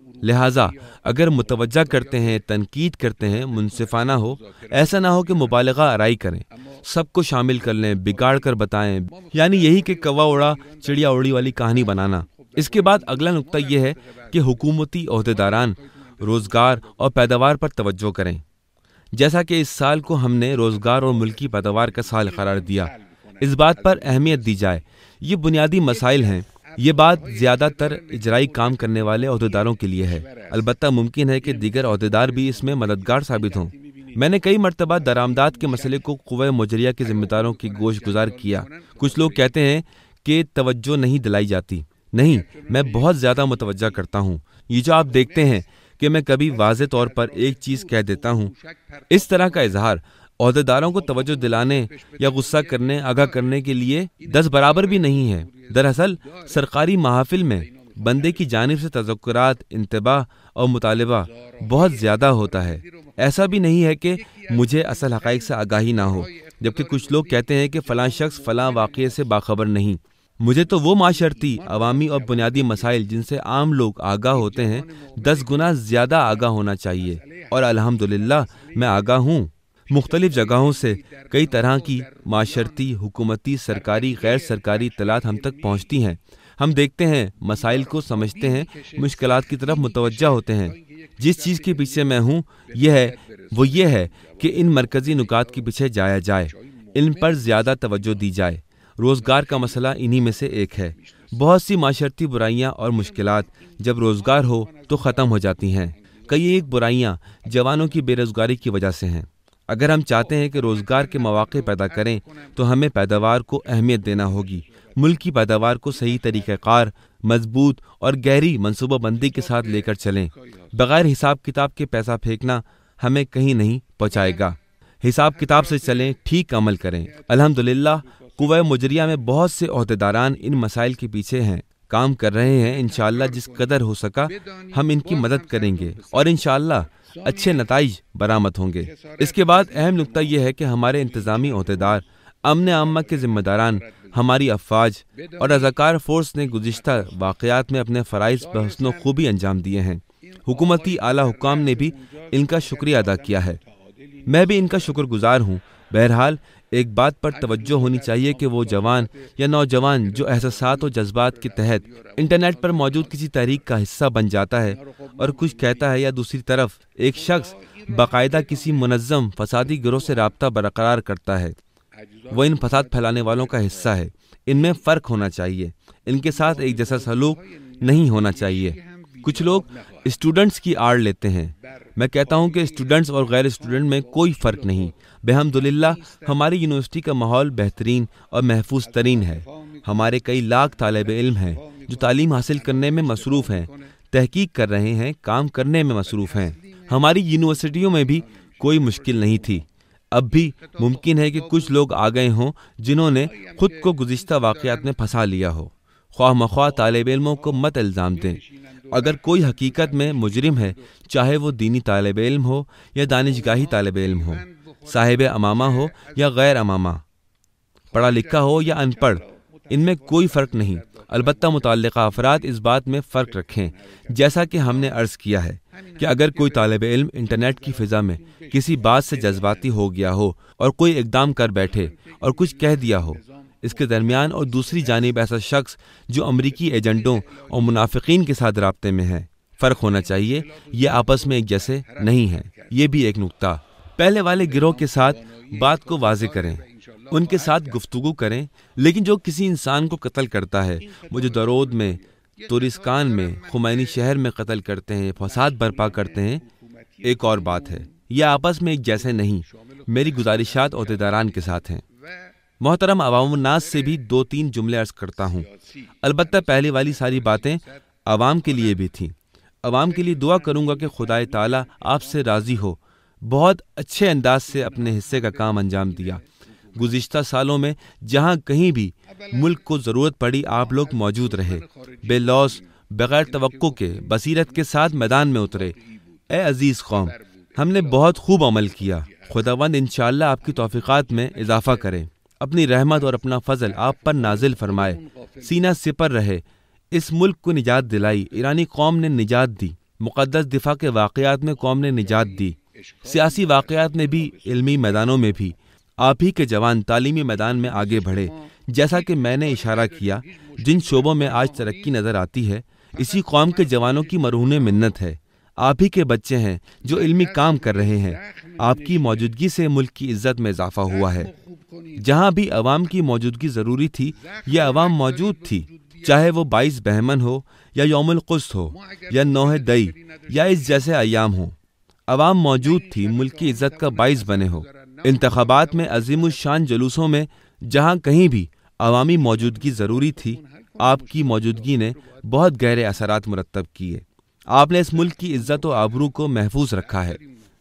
لہٰذا اگر متوجہ کرتے ہیں، تنقید کرتے ہیں، منصفانہ ہو، ایسا نہ ہو کہ مبالغہ آرائی کریں، سب کو شامل کر لیں، بگاڑ کر بتائیں، یعنی یہی کہ کوا اڑا چڑیا اڑی والی کہانی بنانا۔ اس کے بعد اگلا نقطہ یہ ہے کہ حکومتی عہدیداران روزگار اور پیداوار پر توجہ کریں۔ جیسا کہ اس سال کو ہم نے روزگار اور ملکی پیداوار کا سال قرار دیا، اس بات پر اہمیت دی جائے۔ یہ بنیادی مسائل ہیں۔ یہ بات زیادہ تر اجرائی کام کرنے والے عہدیداروں کے لیے ہے، البتہ ممکن ہے کہ دیگر عہدیدار بھی اس میں مددگار ثابت ہوں۔ میں نے کئی مرتبہ درآمدات کے مسئلے کو قوہ مجریہ کے ذمہ داروں کی گوش گزار کیا۔ کچھ لوگ کہتے ہیں کہ توجہ نہیں دلائی جاتی۔ نہیں، میں بہت زیادہ متوجہ کرتا ہوں۔ یہ جو آپ دیکھتے ہیں کہ میں کبھی واضح طور پر ایک چیز کہہ دیتا ہوں، اس طرح کا اظہار عہدیداروں کو توجہ دلانے یا غصہ کرنے آگاہ کرنے کے لیے 10 برابر بھی نہیں ہے۔ دراصل سرکاری محافل میں بندے کی جانب سے تذکرات، انتباہ اور مطالبہ بہت زیادہ ہوتا ہے۔ ایسا بھی نہیں ہے کہ مجھے اصل حقائق سے آگاہی نہ ہو، جبکہ کچھ لوگ کہتے ہیں کہ فلاں شخص فلاں واقعے سے باخبر نہیں۔ مجھے تو وہ معاشرتی، عوامی اور بنیادی مسائل جن سے عام لوگ آگاہ ہوتے ہیں 10 گنا زیادہ آگاہ ہونا چاہیے، اور الحمدللہ میں آگاہ ہوں۔ مختلف جگہوں سے کئی طرح کی معاشرتی، حکومتی، سرکاری، غیر سرکاری اطلاعات ہم تک پہنچتی ہیں۔ ہم دیکھتے ہیں، مسائل کو سمجھتے ہیں، مشکلات کی طرف متوجہ ہوتے ہیں۔ جس چیز کے پیچھے میں ہوں وہ یہ ہے کہ ان مرکزی نکات کے پیچھے جایا جائے، ان پر زیادہ توجہ دی جائے۔ روزگار کا مسئلہ انہی میں سے ایک ہے۔ بہت سی معاشرتی برائیاں اور مشکلات جب روزگار ہو تو ختم ہو جاتی ہیں۔ کئی ایک برائیاں جوانوں کی بے روزگاری کی وجہ سے ہیں۔ اگر ہم چاہتے ہیں کہ روزگار کے مواقع پیدا کریں تو ہمیں پیداوار کو اہمیت دینا ہوگی۔ ملک کی پیداوار کو صحیح طریقہ کار، مضبوط اور گہری منصوبہ بندی کے ساتھ لے کر چلیں۔ بغیر حساب کتاب کے پیسہ پھینکنا ہمیں کہیں نہیں پہنچائے گا۔ حساب کتاب سے چلیں، ٹھیک عمل کریں۔ الحمدللہ قوہ مجریہ میں بہت سے عہدیداران ان مسائل کے پیچھے ہیں، کام کر رہے ہیں۔ انشاءاللہ جس قدر ہو سکا ہم ان کی مدد کریں گے اور انشاءاللہ اچھے نتائج برآمد ہوں گے۔ اس کے بعد اہم نکتہ یہ ہے کہ ہمارے انتظامی عہدیدار، امن عامہ کے ذمہ داران، ہماری افواج اور رضاکار فورس نے گزشتہ واقعات میں اپنے فرائض بحسن و خوبی انجام دیے ہیں۔ حکومتی اعلیٰ حکام نے بھی ان کا شکریہ ادا کیا ہے، میں بھی ان کا شکر گزار ہوں۔ بہرحال ایک بات پر توجہ ہونی چاہیے کہ وہ جوان یا نوجوان جو احساسات و جذبات کے تحت انٹرنیٹ پر موجود کسی تحریک کا حصہ بن جاتا ہے اور کچھ کہتا ہے، یا دوسری طرف ایک شخص باقاعدہ کسی منظم فسادی گروہ سے رابطہ برقرار کرتا ہے، وہ ان فساد پھیلانے والوں کا حصہ ہے۔ ان میں فرق ہونا چاہیے، ان کے ساتھ ایک جیسا سلوک نہیں ہونا چاہیے۔ کچھ لوگ اسٹوڈنٹس کی آڑ لیتے ہیں۔ میں کہتا ہوں کہ اسٹوڈنٹس اور غیر اسٹوڈنٹ میں کوئی فرق نہیں۔ بحمدللہ ہماری یونیورسٹی کا ماحول بہترین اور محفوظ ترین ہے۔ ہمارے کئی لاکھ طالب علم ہیں جو تعلیم حاصل کرنے میں مصروف ہیں، تحقیق کر رہے ہیں، کام کرنے میں مصروف ہیں۔ ہماری یونیورسٹیوں میں بھی کوئی مشکل نہیں تھی۔ اب بھی ممکن ہے کہ کچھ لوگ آ گئے ہوں جنہوں نے خود کو گزشتہ واقعات میں پھنسا لیا ہو۔ خواہ مخواہ طالب علموں کو مت الزام دیں۔ اگر کوئی حقیقت میں مجرم ہے، چاہے وہ دینی طالب علم ہو یا دانشگاہی طالب علم ہو، صاحب امامہ ہو یا غیر امامہ، پڑھا لکھا ہو یا ان پڑھ، ان میں کوئی فرق نہیں۔ البتہ متعلقہ افراد اس بات میں فرق رکھیں، جیسا کہ ہم نے عرض کیا ہے کہ اگر کوئی طالب علم انٹرنیٹ کی فضا میں کسی بات سے جذباتی ہو گیا ہو اور کوئی اقدام کر بیٹھے اور کچھ کہہ دیا ہو، اس کے درمیان اور دوسری جانب ایسا شخص جو امریکی ایجنٹوں اور منافقین کے ساتھ رابطے میں ہے، فرق ہونا چاہیے۔ یہ آپس میں ایک جیسے نہیں ہیں۔ یہ بھی ایک نکتہ۔ پہلے والے گروہ کے ساتھ بات کو واضح کریں، ان کے ساتھ گفتگو کریں، لیکن جو کسی انسان کو قتل کرتا ہے، وہ جو درود میں، تورسکان میں، خمینی شہر میں قتل کرتے ہیں، فساد برپا کرتے ہیں، ایک اور بات ہے۔ یہ آپس میں ایک جیسے نہیں۔ میری گزارشات عہدیداران کے ساتھ ہیں۔ محترم عوام الناس سے بھی 2-3 جملے عرض کرتا ہوں۔ البتہ پہلی والی ساری باتیں عوام کے لیے بھی تھیں۔ عوام کے لیے دعا کروں گا کہ خدائے تعالیٰ آپ سے راضی ہو۔ بہت اچھے انداز سے اپنے حصے کا کام انجام دیا۔ گزشتہ سالوں میں جہاں کہیں بھی ملک کو ضرورت پڑی آپ لوگ موجود رہے، بے لوث، بغیر توقع کے، بصیرت کے ساتھ میدان میں اترے۔ اے عزیز قوم، ہم نے بہت خوب عمل کیا۔ خداوند انشاءاللہ آپ کی توفیقات میں اضافہ کرے، اپنی رحمت اور اپنا فضل آپ پر نازل فرمائے۔ سینہ سپر رہے، اس ملک کو نجات دلائی۔ ایرانی قوم نے نجات دی، مقدس دفاع کے واقعات میں قوم نے نجات دی، سیاسی واقعات میں بھی، علمی میدانوں میں بھی۔ آپ ہی کے جوان تعلیمی میدان میں آگے بڑھے۔ جیسا کہ میں نے اشارہ کیا، جن شعبوں میں آج ترقی نظر آتی ہے، اسی قوم کے جوانوں کی مرہون منت ہے۔ آپ ہی کے بچے ہیں جو علمی کام کر رہے ہیں۔ آپ کی موجودگی سے ملک کی عزت میں اضافہ ہوا ہے۔ جہاں بھی عوام کی موجودگی ضروری تھی، یہ عوام موجود تھی، چاہے وہ 22 بہمن ہو یا یوم القدس ہو یا 9 دئی یا اس جیسے ایام ہوں۔ عوام موجود تھی، ملک کی عزت کا باعث بنے ہو۔ انتخابات میں عظیم الشان جلوسوں میں جہاں کہیں بھی عوامی موجودگی ضروری تھی، آپ کی موجودگی نے بہت گہرے اثرات مرتب کیے۔ آپ نے اس ملک کی عزت و آبرو کو محفوظ رکھا ہے۔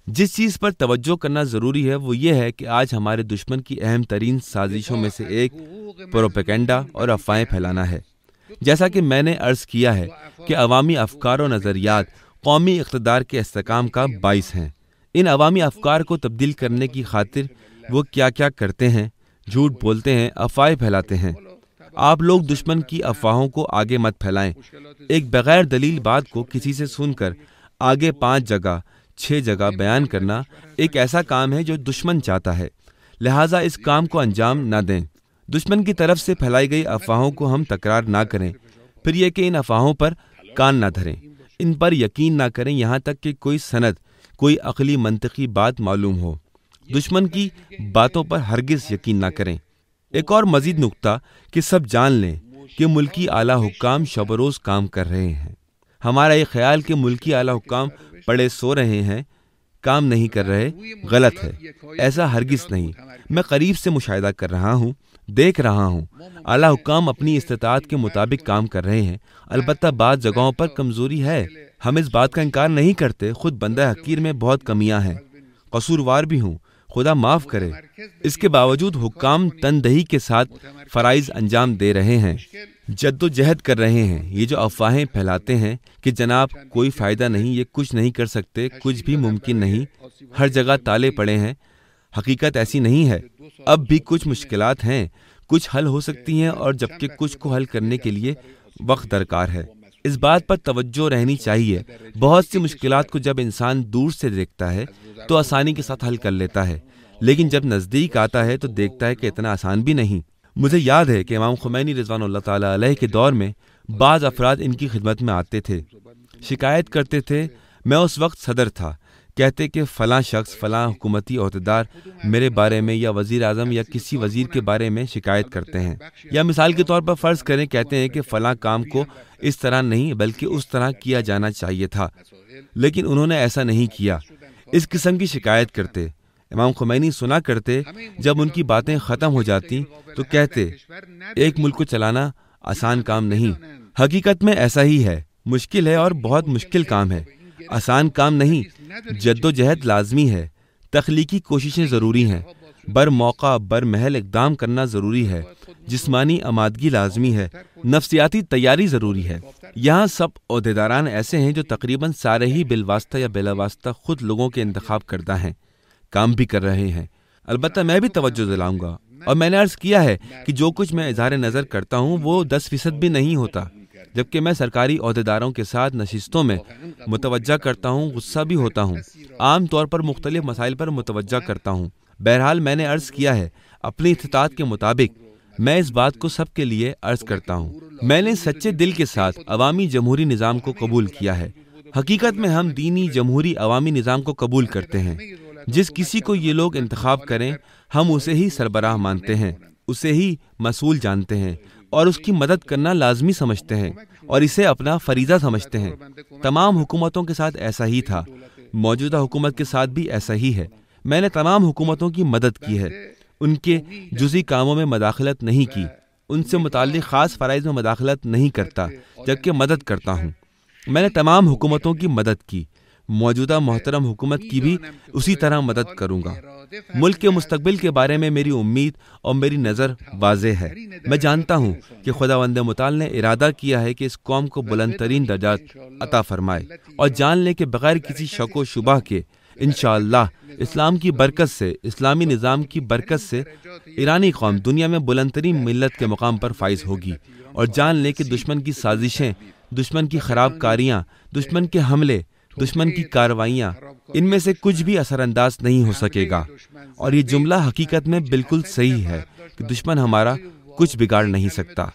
جس چیز پر توجہ کرنا ضروری ہے وہ یہ ہے کہ آج ہمارے دشمن کی اہم ترین سازشوں میں سے ایک پروپیگنڈا اور افواہیں پھیلانا ہے۔ جیسا کہ میں نے عرض کیا ہے کہ عوامی افکار و نظریات قومی اقتدار کے استحکام کا باعث ہیں۔ ان عوامی افکار کو تبدیل کرنے کی خاطر وہ کیا کیا کرتے ہیں؟ جھوٹ بولتے ہیں، افواہیں پھیلاتے ہیں۔ آپ لوگ دشمن کی افواہوں کو آگے مت پھیلائیں۔ ایک بغیر دلیل بات کو کسی سے سن کر آگے 5 جگہ 6 جگہ بیان کرنا ایک ایسا کام ہے جو دشمن چاہتا ہے، لہٰذا اس کام کو انجام نہ دیں۔ دشمن کی طرف سے پھیلائی گئی افواہوں کو ہم تکرار نہ کریں، پھر یہ کہ ان افواہوں پر کان نہ دھریں، ان پر یقین نہ کریں یہاں تک کہ کوئی سند، کوئی عقلی منطقی بات معلوم ہو۔ دشمن کی باتوں پر ہرگز یقین نہ کریں۔ ایک اور مزید نکتہ کہ سب جان لیں کہ ملکی اعلیٰ حکام شب و روز کام کر رہے ہیں۔ ہمارا یہ خیال کہ ملکی اعلیٰ حکام پڑے سو رہے ہیں، کام نہیں کر رہے، غلط ہے۔ ایسا ہرگز نہیں۔ میں قریب سے مشاہدہ کر رہا ہوں، دیکھ رہا ہوں، اعلیٰ حکام اپنی استطاعت کے مطابق کام کر رہے ہیں، البتہ بعض جگہوں پر کمزوری ہے۔ ہم اس بات کا انکار نہیں کرتے، خود بندہ حقیر میں بہت کمیاں ہیں، قصوروار بھی ہوں، خدا معاف کرے۔ اس کے باوجود حکام تندہی کے ساتھ فرائض انجام دے رہے ہیں، جد و جہد کر رہے ہیں۔ یہ جو افواہیں پھیلاتے ہیں کہ جناب کوئی فائدہ نہیں، یہ کچھ نہیں کر سکتے، کچھ بھی ممکن نہیں، ہر جگہ تالے پڑے ہیں، حقیقت ایسی نہیں ہے۔ اب بھی کچھ مشکلات ہیں، کچھ حل ہو سکتی ہیں، اور جبکہ کچھ کو حل کرنے کے لیے وقت درکار ہے۔ اس بات پر توجہ رہنی چاہیے۔ بہت سی مشکلات کو جب انسان دور سے دیکھتا ہے تو آسانی کے ساتھ حل کر لیتا ہے، لیکن جب نزدیک آتا ہے تو دیکھتا ہے کہ اتنا آسان بھی نہیں۔ مجھے یاد ہے کہ امام خمینی رضوان اللہ تعالیٰ علیہ کے دور میں بعض افراد ان کی خدمت میں آتے تھے، شکایت کرتے تھے۔ میں اس وقت صدر تھا، کہتے کہ فلاں شخص، فلاں حکومتی عہدیدار میرے بارے میں یا وزیر اعظم یا کسی وزیر کے بارے میں شکایت کرتے ہیں، یا مثال کے طور پر فرض کریں کہتے ہیں کہ فلاں کام کو اس طرح نہیں بلکہ اس طرح کیا جانا چاہیے تھا، لیکن انہوں نے ایسا نہیں کیا۔ اس قسم کی شکایت کرتے۔ امام خمینی سنا کرتے، جب ان کی باتیں ختم ہو جاتی تو کہتے ایک ملک کو چلانا آسان کام نہیں۔ حقیقت میں ایسا ہی ہے، مشکل ہے اور بہت مشکل کام ہے، آسان کام نہیں۔ جد و جہد لازمی ہے، تخلیقی کوششیں ضروری ہیں، بر موقع بر محل اقدام کرنا ضروری ہے، جسمانی آمادگی لازمی ہے، نفسیاتی تیاری ضروری ہے۔ یہاں سب عہدیداران ایسے ہیں جو تقریباً سارے ہی بالواسطہ یا بلا واسطہ خود لوگوں کے انتخاب کردہ ہیں، کام بھی کر رہے ہیں۔ البتہ میں بھی توجہ دلاؤں گا، اور میں نے عرض کیا ہے کہ جو کچھ میں اظہار نظر کرتا ہوں وہ 10% بھی نہیں ہوتا، جبکہ میں سرکاری عہدیداروں کے ساتھ نشستوں میں متوجہ کرتا ہوں، غصہ بھی ہوتا ہوں، عام طور پر مختلف مسائل پر متوجہ کرتا ہوں۔ بہرحال میں نے عرض کیا ہے، اپنی استطاعت کے مطابق میں اس بات کو سب کے لیے عرض کرتا ہوں۔ میں نے سچے دل کے ساتھ عوامی جمہوری نظام کو قبول کیا ہے۔ حقیقت میں ہم دینی جمہوری عوامی نظام کو قبول کرتے ہیں۔ جس کسی کو یہ لوگ انتخاب کریں ہم اسے ہی سربراہ مانتے ہیں، اسے ہی مسئول جانتے ہیں، اور اس کی مدد کرنا لازمی سمجھتے ہیں، اور اسے اپنا فریضہ سمجھتے ہیں۔ تمام حکومتوں کے ساتھ ایسا ہی تھا، موجودہ حکومت کے ساتھ بھی ایسا ہی ہے۔ میں نے تمام حکومتوں کی مدد کی ہے، ان کے جزئی کاموں میں مداخلت نہیں کی، ان سے متعلق خاص فرائض میں مداخلت نہیں کرتا، جبکہ مدد کرتا ہوں۔ میں نے تمام حکومتوں کی مدد کی، موجودہ محترم حکومت کی بھی اسی طرح مدد کروں گا۔ ملک کے مستقبل کے بارے میں میری امید اور میری نظر واضح ہے۔ میں جانتا ہوں کہ خداوند متعال نے ارادہ کیا ہے کہ اس قوم کو بلند ترین درجات عطا فرمائے، اور جان لے کہ بغیر کسی شک و شبہ کے انشاءاللہ اسلام کی برکت سے، اسلامی نظام کی برکت سے ایرانی قوم دنیا میں بلند ترین ملت کے مقام پر فائز ہوگی۔ اور جان لے کہ دشمن کی سازشیں، دشمن کی خراب کاریاں، دشمن کے حملے، دشمن کی کارروائیاں، ان میں سے کچھ بھی اثر انداز نہیں ہو سکے گا۔ اور یہ جملہ حقیقت میں بالکل صحیح ہے کہ دشمن ہمارا کچھ بگاڑ نہیں سکتا۔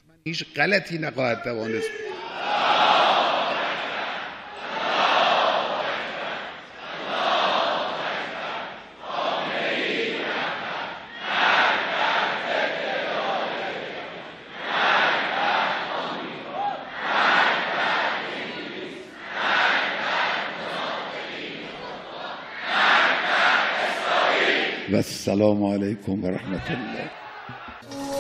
والسلام علیکم ورحمۃ اللہ۔